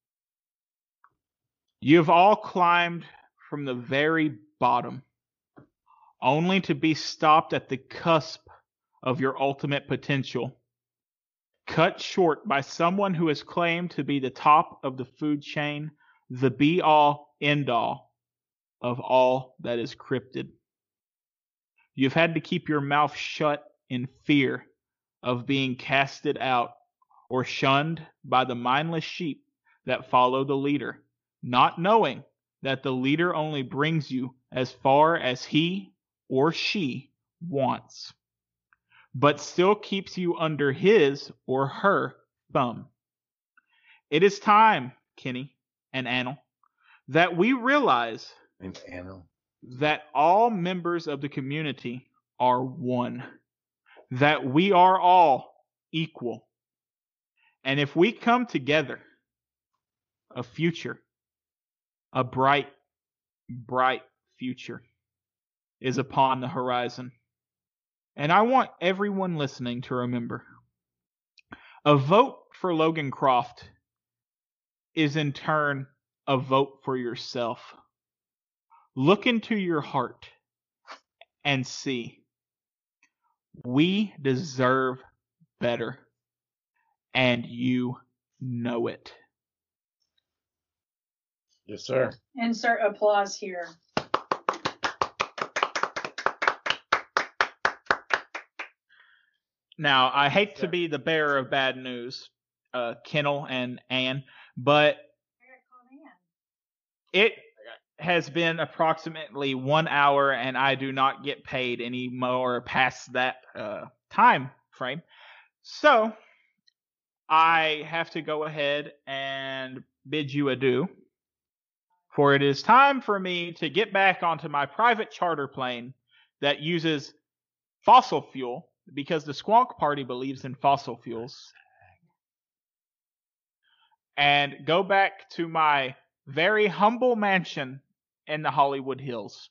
You've all climbed from the very bottom, only to be stopped at the cusp of your ultimate potential, cut short by someone who has claimed to be the top of the food chain, the be-all, end-all of all that is cryptid. You've had to keep your mouth shut in fear of being casted out or shunned by the mindless sheep that follow the leader, not knowing that the leader only brings you as far as he or she wants, but still keeps you under his or her thumb. It is time, Kenny and Anil, that we realize that all members of the community are one, that we are all equal. And if we come together, a future, a bright, bright future is upon the horizon. And I want everyone listening to remember, a vote for Logan Croft is in turn a vote for yourself. Look into your heart and see. We deserve better, and you know it. Yes, sir. Insert applause here. Now, I hate to be the bearer of bad news, Kennel and Ann, but it has been approximately 1 hour, and I do not get paid any more past that time frame. So, I have to go ahead and bid you adieu, for it is time for me to get back onto my private charter plane that uses fossil fuel, because the Squonk Party believes in fossil fuels, and go back to my very humble mansion in the Hollywood Hills.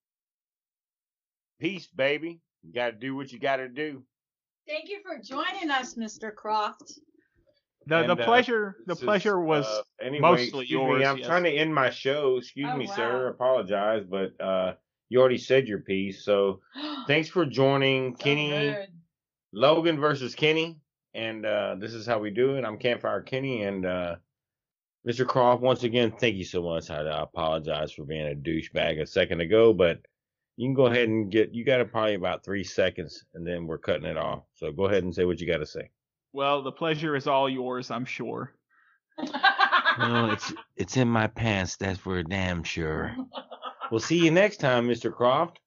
Peace, baby. You got to do what you got to do. Thank you for joining us, Mr. Croft. The pleasure was mostly yours. I'm trying to end my show. Excuse me, sir. I apologize, but you already said your piece. So thanks for joining Kenny. Logan versus Kenny. And this is how we do it. I'm Campfire Kenny. And Mr. Croft, once again, thank you so much. I apologize for being a douchebag a second ago, but you can go ahead and you got probably about 3 seconds, and then we're cutting it off. So go ahead and say what you got to say. Well, the pleasure is all yours, I'm sure. Well, it's in my pants, that's for damn sure. We'll see you next time, Mr. Croft.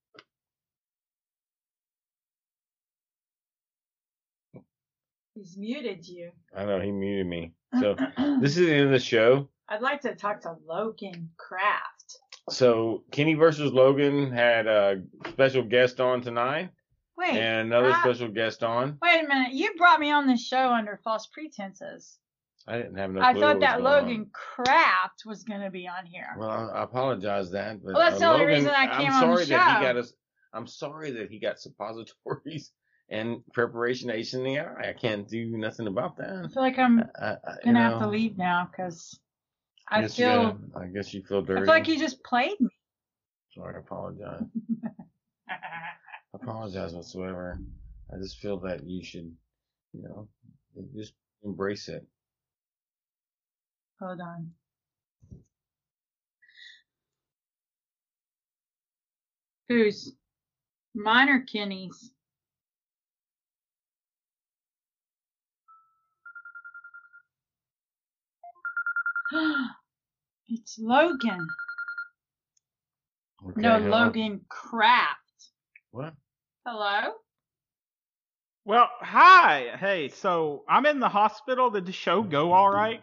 He's muted you. I know, he muted me. So this is the end of the show. I'd like to talk to Logan Kraft. So Kenny versus Logan had a special guest on tonight. Wait. And another special guest on. Wait a minute. You brought me on this show under false pretenses. I didn't have no clue. I thought that Logan Kraft was going to be on here. Well, I apologize that. But, well, that's the only reason I came on the show. I'm sorry that he got suppositories and preparation H in the eye. I can't do nothing about that. I feel like I'm going to have to leave now because I guess you feel dirty. I feel like you just played me. Sorry, I apologize. I apologize whatsoever. I just feel that you should, just embrace it. Hold on. Who's? Mine or Kenny's? It's Logan. Okay, no, hello? Logan Kraft. What? Hello? Well, hi. Hey, so I'm in the hospital. Did the show go all right?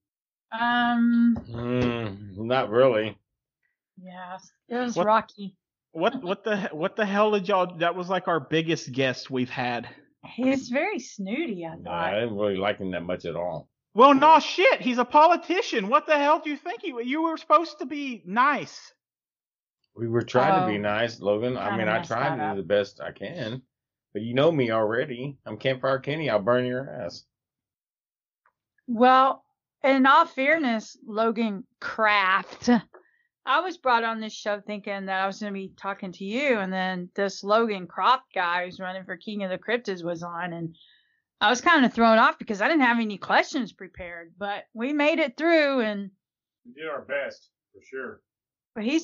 Not really. Yeah, it was rocky. What the hell did y'all? That was like our biggest guest we've had. He's very snooty, I thought. I didn't really like him that much at all. Well, no shit. He's a politician. What the hell do you think you were supposed to be nice? We were trying to be nice, Logan. I mean, I tried to do the best I can. But you know me already. I'm Campfire Kenny. I'll burn your ass. Well, in all fairness, Logan Kraft, I was brought on this show thinking that I was going to be talking to you, and then this Logan Kraft guy who's running for King of the Cryptids was on, and I was kind of thrown off because I didn't have any questions prepared, but we made it through, and We did our best, for sure. but he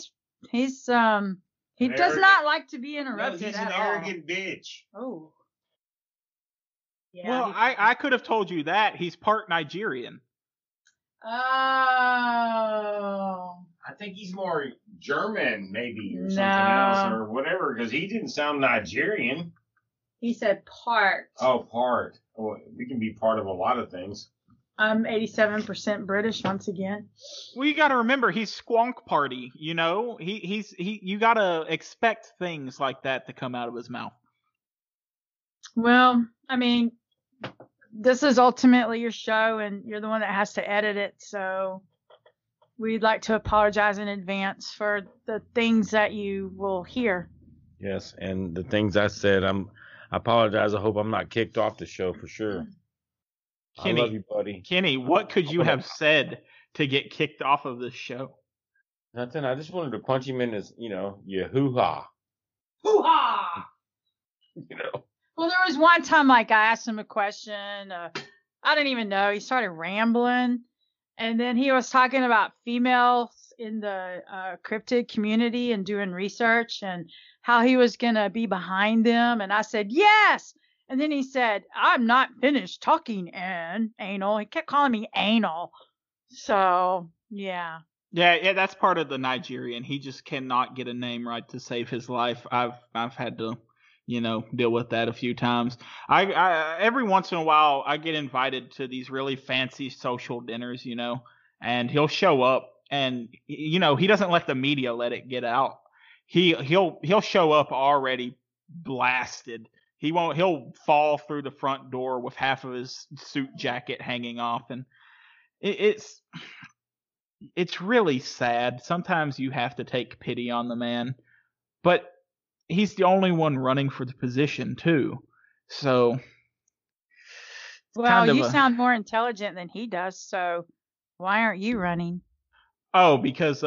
does not like to be interrupted he's at an all. arrogant bitch. Oh. Yeah, Well, I could have told you that. He's part Nigerian. Oh. I think he's more German, maybe, or No. something else, or whatever, because he didn't sound Nigerian. He said part. Oh, part. Oh, we can be part of a lot of things. I'm 87% British once again. Well, you got to remember he's Squonk Party. You know, you got to expect things like that to come out of his mouth. Well, I mean, this is ultimately your show, and you're the one that has to edit it. So we'd like to apologize in advance for the things that you will hear. Yes, and the things I said, I apologize. I hope I'm not kicked off the show for sure. Kenny, I love you, buddy. Kenny, what could you have said to get kicked off of this show? Nothing. I just wanted to punch him in his, your hoo-ha. Hoo-ha! You know. Well, there was one time, like, I asked him a question. I didn't even know. He started rambling. And then he was talking about females in the cryptid community and doing research and how he was going to be behind them. And I said, yes. And then he said, I'm not finished talking, anal. He kept calling me anal. So, yeah. Yeah, that's part of the Nigerian. He just cannot get a name right to save his life. I've had to, deal with that a few times. I every once in a while I get invited to these really fancy social dinners, and he'll show up, and he doesn't let the media let it get out. He'll show up already blasted. He'll fall through the front door with half of his suit jacket hanging off, and it's really sad. Sometimes you have to take pity on the man, but he's the only one running for the position too. So, well, you sound more intelligent than he does. So, why aren't you running? Oh, because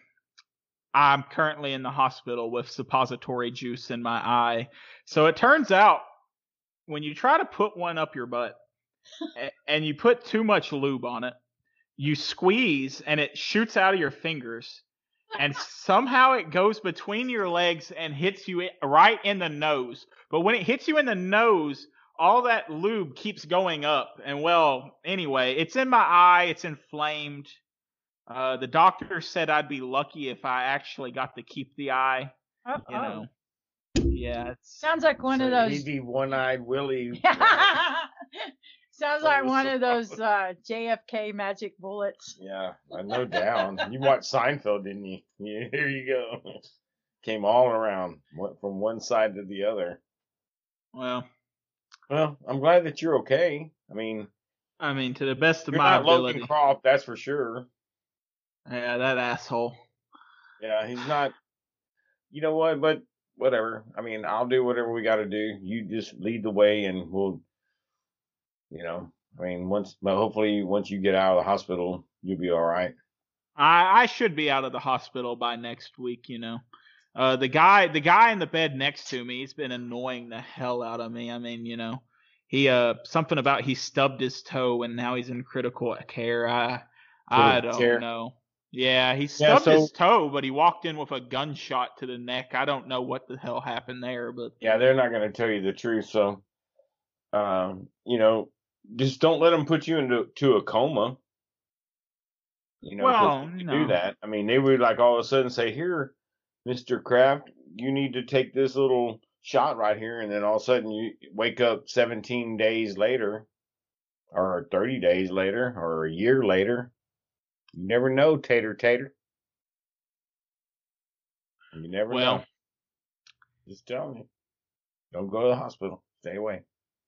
I'm currently in the hospital with suppository juice in my eye. So it turns out when you try to put one up your butt and you put too much lube on it, you squeeze and it shoots out of your fingers, and somehow it goes between your legs and hits you right in the nose. But when it hits you in the nose, all that lube keeps going up. And well, anyway, it's in my eye. It's inflamed. The doctor said I'd be lucky if I actually got to keep the eye. Yeah. Sounds like one of those. He'd be one-eyed Willie. Sounds like one of those JFK magic bullets. Yeah, no doubt. You watched Seinfeld, didn't you? Yeah, here you go. Came all around, went from one side to the other. Well, I'm glad that you're okay. I mean, to the best of you're my not ability. Logan Croft, that's for sure. Yeah, that asshole. Yeah, he's not. You know what? But whatever. I'll do whatever we got to do. You just lead the way, and we'll. Hopefully once you get out of the hospital, you'll be all right. I should be out of the hospital by next week. The guy in the bed next to me, he's been annoying the hell out of me. He something about he stubbed his toe and now he's in critical care. I don't know. Yeah, he stubbed his toe, but he walked in with a gunshot to the neck. I don't know what the hell happened there, but yeah, they're not going to tell you the truth. So, just don't let them put you into a coma. Well, do that. They would all of a sudden say, "Here, Mr. Kraft, you need to take this little shot right here," and then all of a sudden you wake up 17 days later, or 30 days later, or a year later. You never know, Tater. You never know. Just telling you. Don't go to the hospital. Stay away.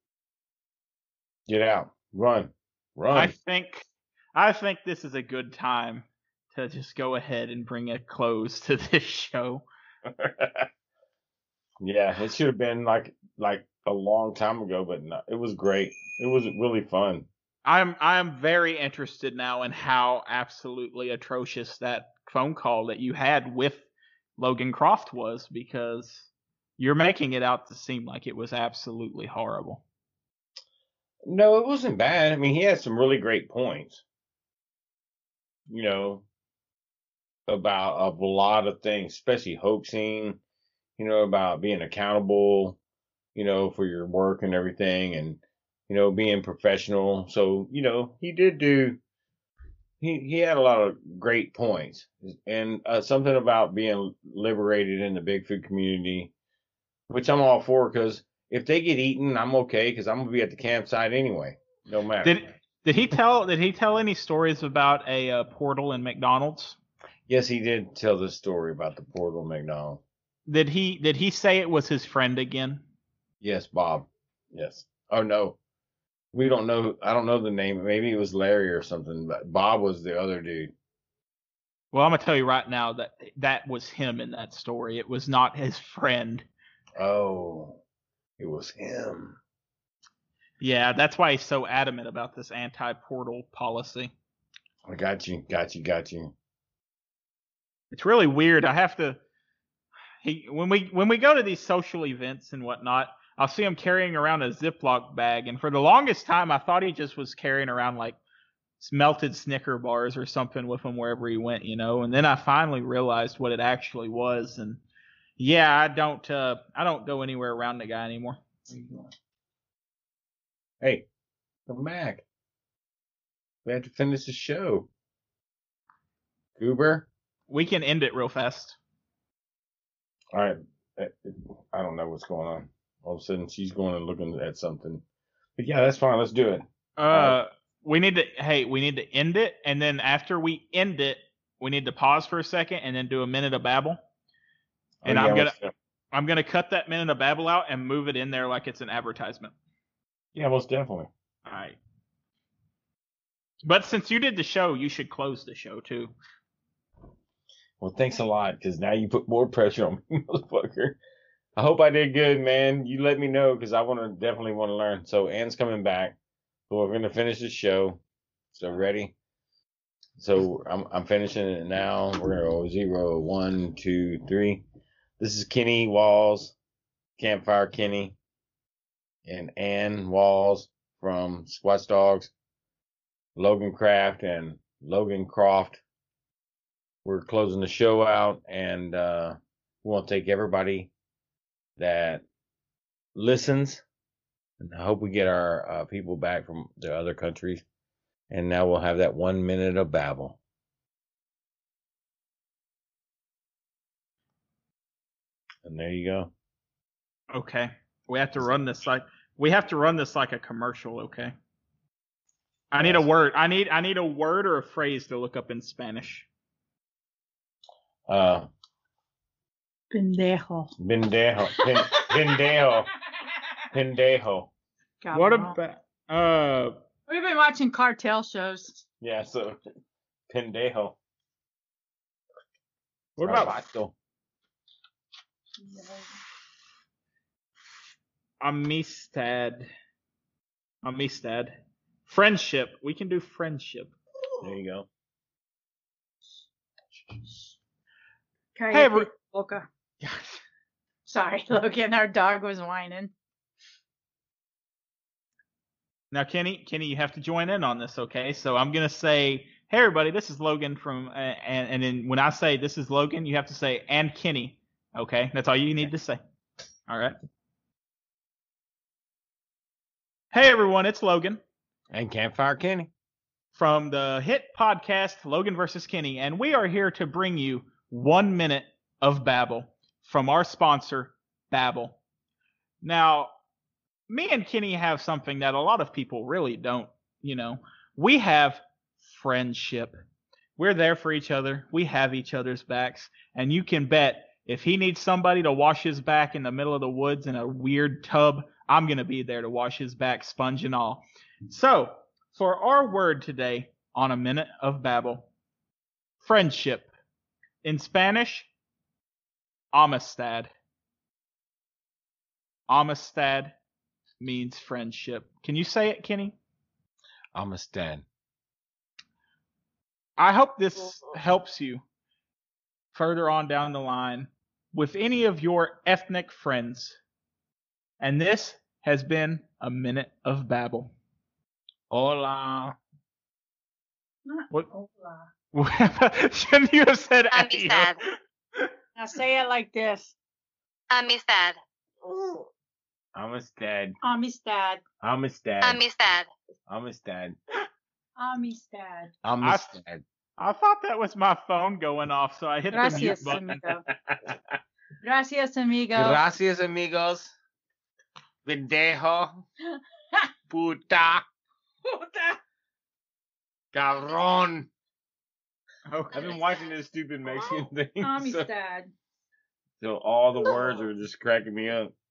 Get out. Run. I think this is a good time to just go ahead and bring a close to this show. Yeah, it should have been like a long time ago, but it was great. It was really fun. I'm very interested now in how absolutely atrocious that phone call that you had with Logan Croft was, because you're making it out to seem like it was absolutely horrible. No, it wasn't bad. I mean, he had some really great points. You know, about a lot of things, especially hoaxing. You know, about being accountable. You know, for your work and everything, and being professional. So he did do. He had a lot of great points, and something about being liberated in the Bigfoot community, which I'm all for, because if they get eaten, I'm okay, because I'm gonna be at the campsite anyway, no matter. Did he tell any stories about a portal in McDonald's? Yes, he did tell the story about the portal in McDonald's. Did he say it was his friend again? Yes, Bob. Yes. Oh no, we don't know. I don't know the name. Maybe it was Larry or something, but Bob was the other dude. Well, I'm gonna tell you right now that was him in that story. It was not his friend. Oh, it was him. Yeah, that's why he's so adamant about this anti-portal policy. I got you. It's really weird. I have to. When we go to these social events and whatnot, I'll see him carrying around a Ziploc bag, and for the longest time, I thought he just was carrying around like melted Snicker bars or something with him wherever he went, And then I finally realized what it actually was, and yeah, I don't go anywhere around the guy anymore. Hey, come back. We have to finish the show. Goober? We can end it real fast. All right. I don't know what's going on. All of a sudden, she's going and looking at something. But yeah, that's fine. Let's do it. We need to end it, and then after we end it, we need to pause for a second and then do a minute of babble. And I'm gonna cut that minute of babble out and move it in there like it's an advertisement. Yeah, most definitely. All right. But since you did the show, you should close the show too. Well, thanks a lot, because now you put more pressure on me, motherfucker. I hope I did good, man. You let me know, because I definitely want to learn. So Ann's coming back. So we're gonna finish the show. So ready? So I'm finishing it now. We're gonna go 0, 1, 2, 3. This is Kenny Walls, Campfire Kenny, and Ann Walls from Squatch Dogs, Logan Craft and Logan Croft. We're closing the show out, and we want to thank everybody that listens. And I hope we get our people back from the other countries. And now we'll have that 1 minute of babble. And there you go. Okay. We have to run this like a commercial, okay? I need a word. I need a word or a phrase to look up in Spanish. Pendejo. Pendejo. What about We've been watching cartel shows. Yeah, so pendejo. What about amistad? Friendship. We can do friendship. There you go. Hey, Boca. Sorry, Logan. Our dog was whining. Now, Kenny, you have to join in on this, okay? So I'm gonna say, "Hey, everybody, this is Logan from," and then when I say this is Logan, you have to say "and Kenny," okay? That's all you need to say. All right. Hey, everyone, it's Logan and Campfire Kenny from the hit podcast Logan vs. Kenny, and we are here to bring you 1 minute of babble from our sponsor, Babbel. Now, me and Kenny have something that a lot of people really don't, We have friendship. We're there for each other. We have each other's backs. And you can bet if he needs somebody to wash his back in the middle of the woods in a weird tub, I'm going to be there to wash his back, sponge and all. So, for our word today on a minute of babble, friendship. In Spanish, amistad. Amistad means friendship. Can you say it, Kenny? Amistad. I hope this helps you further on down the line with any of your ethnic friends. And this has been a Minute of Babble. Hola. What? Hola. Shouldn't you have said Amistad. Now say it like this. Amistad. Amistad. Amistad. Amistad. Amistad. Amistad. Amistad. Amistad. I thought that was my phone going off, so I hit the mute Gracias, button. amigo. Gracias, amigo. Gracias, amigos. Pendejo. Puta. Puta. Cabrón. Okay. I've been watching this stupid Mexican thing. Amistad. So all the words are just cracking me up.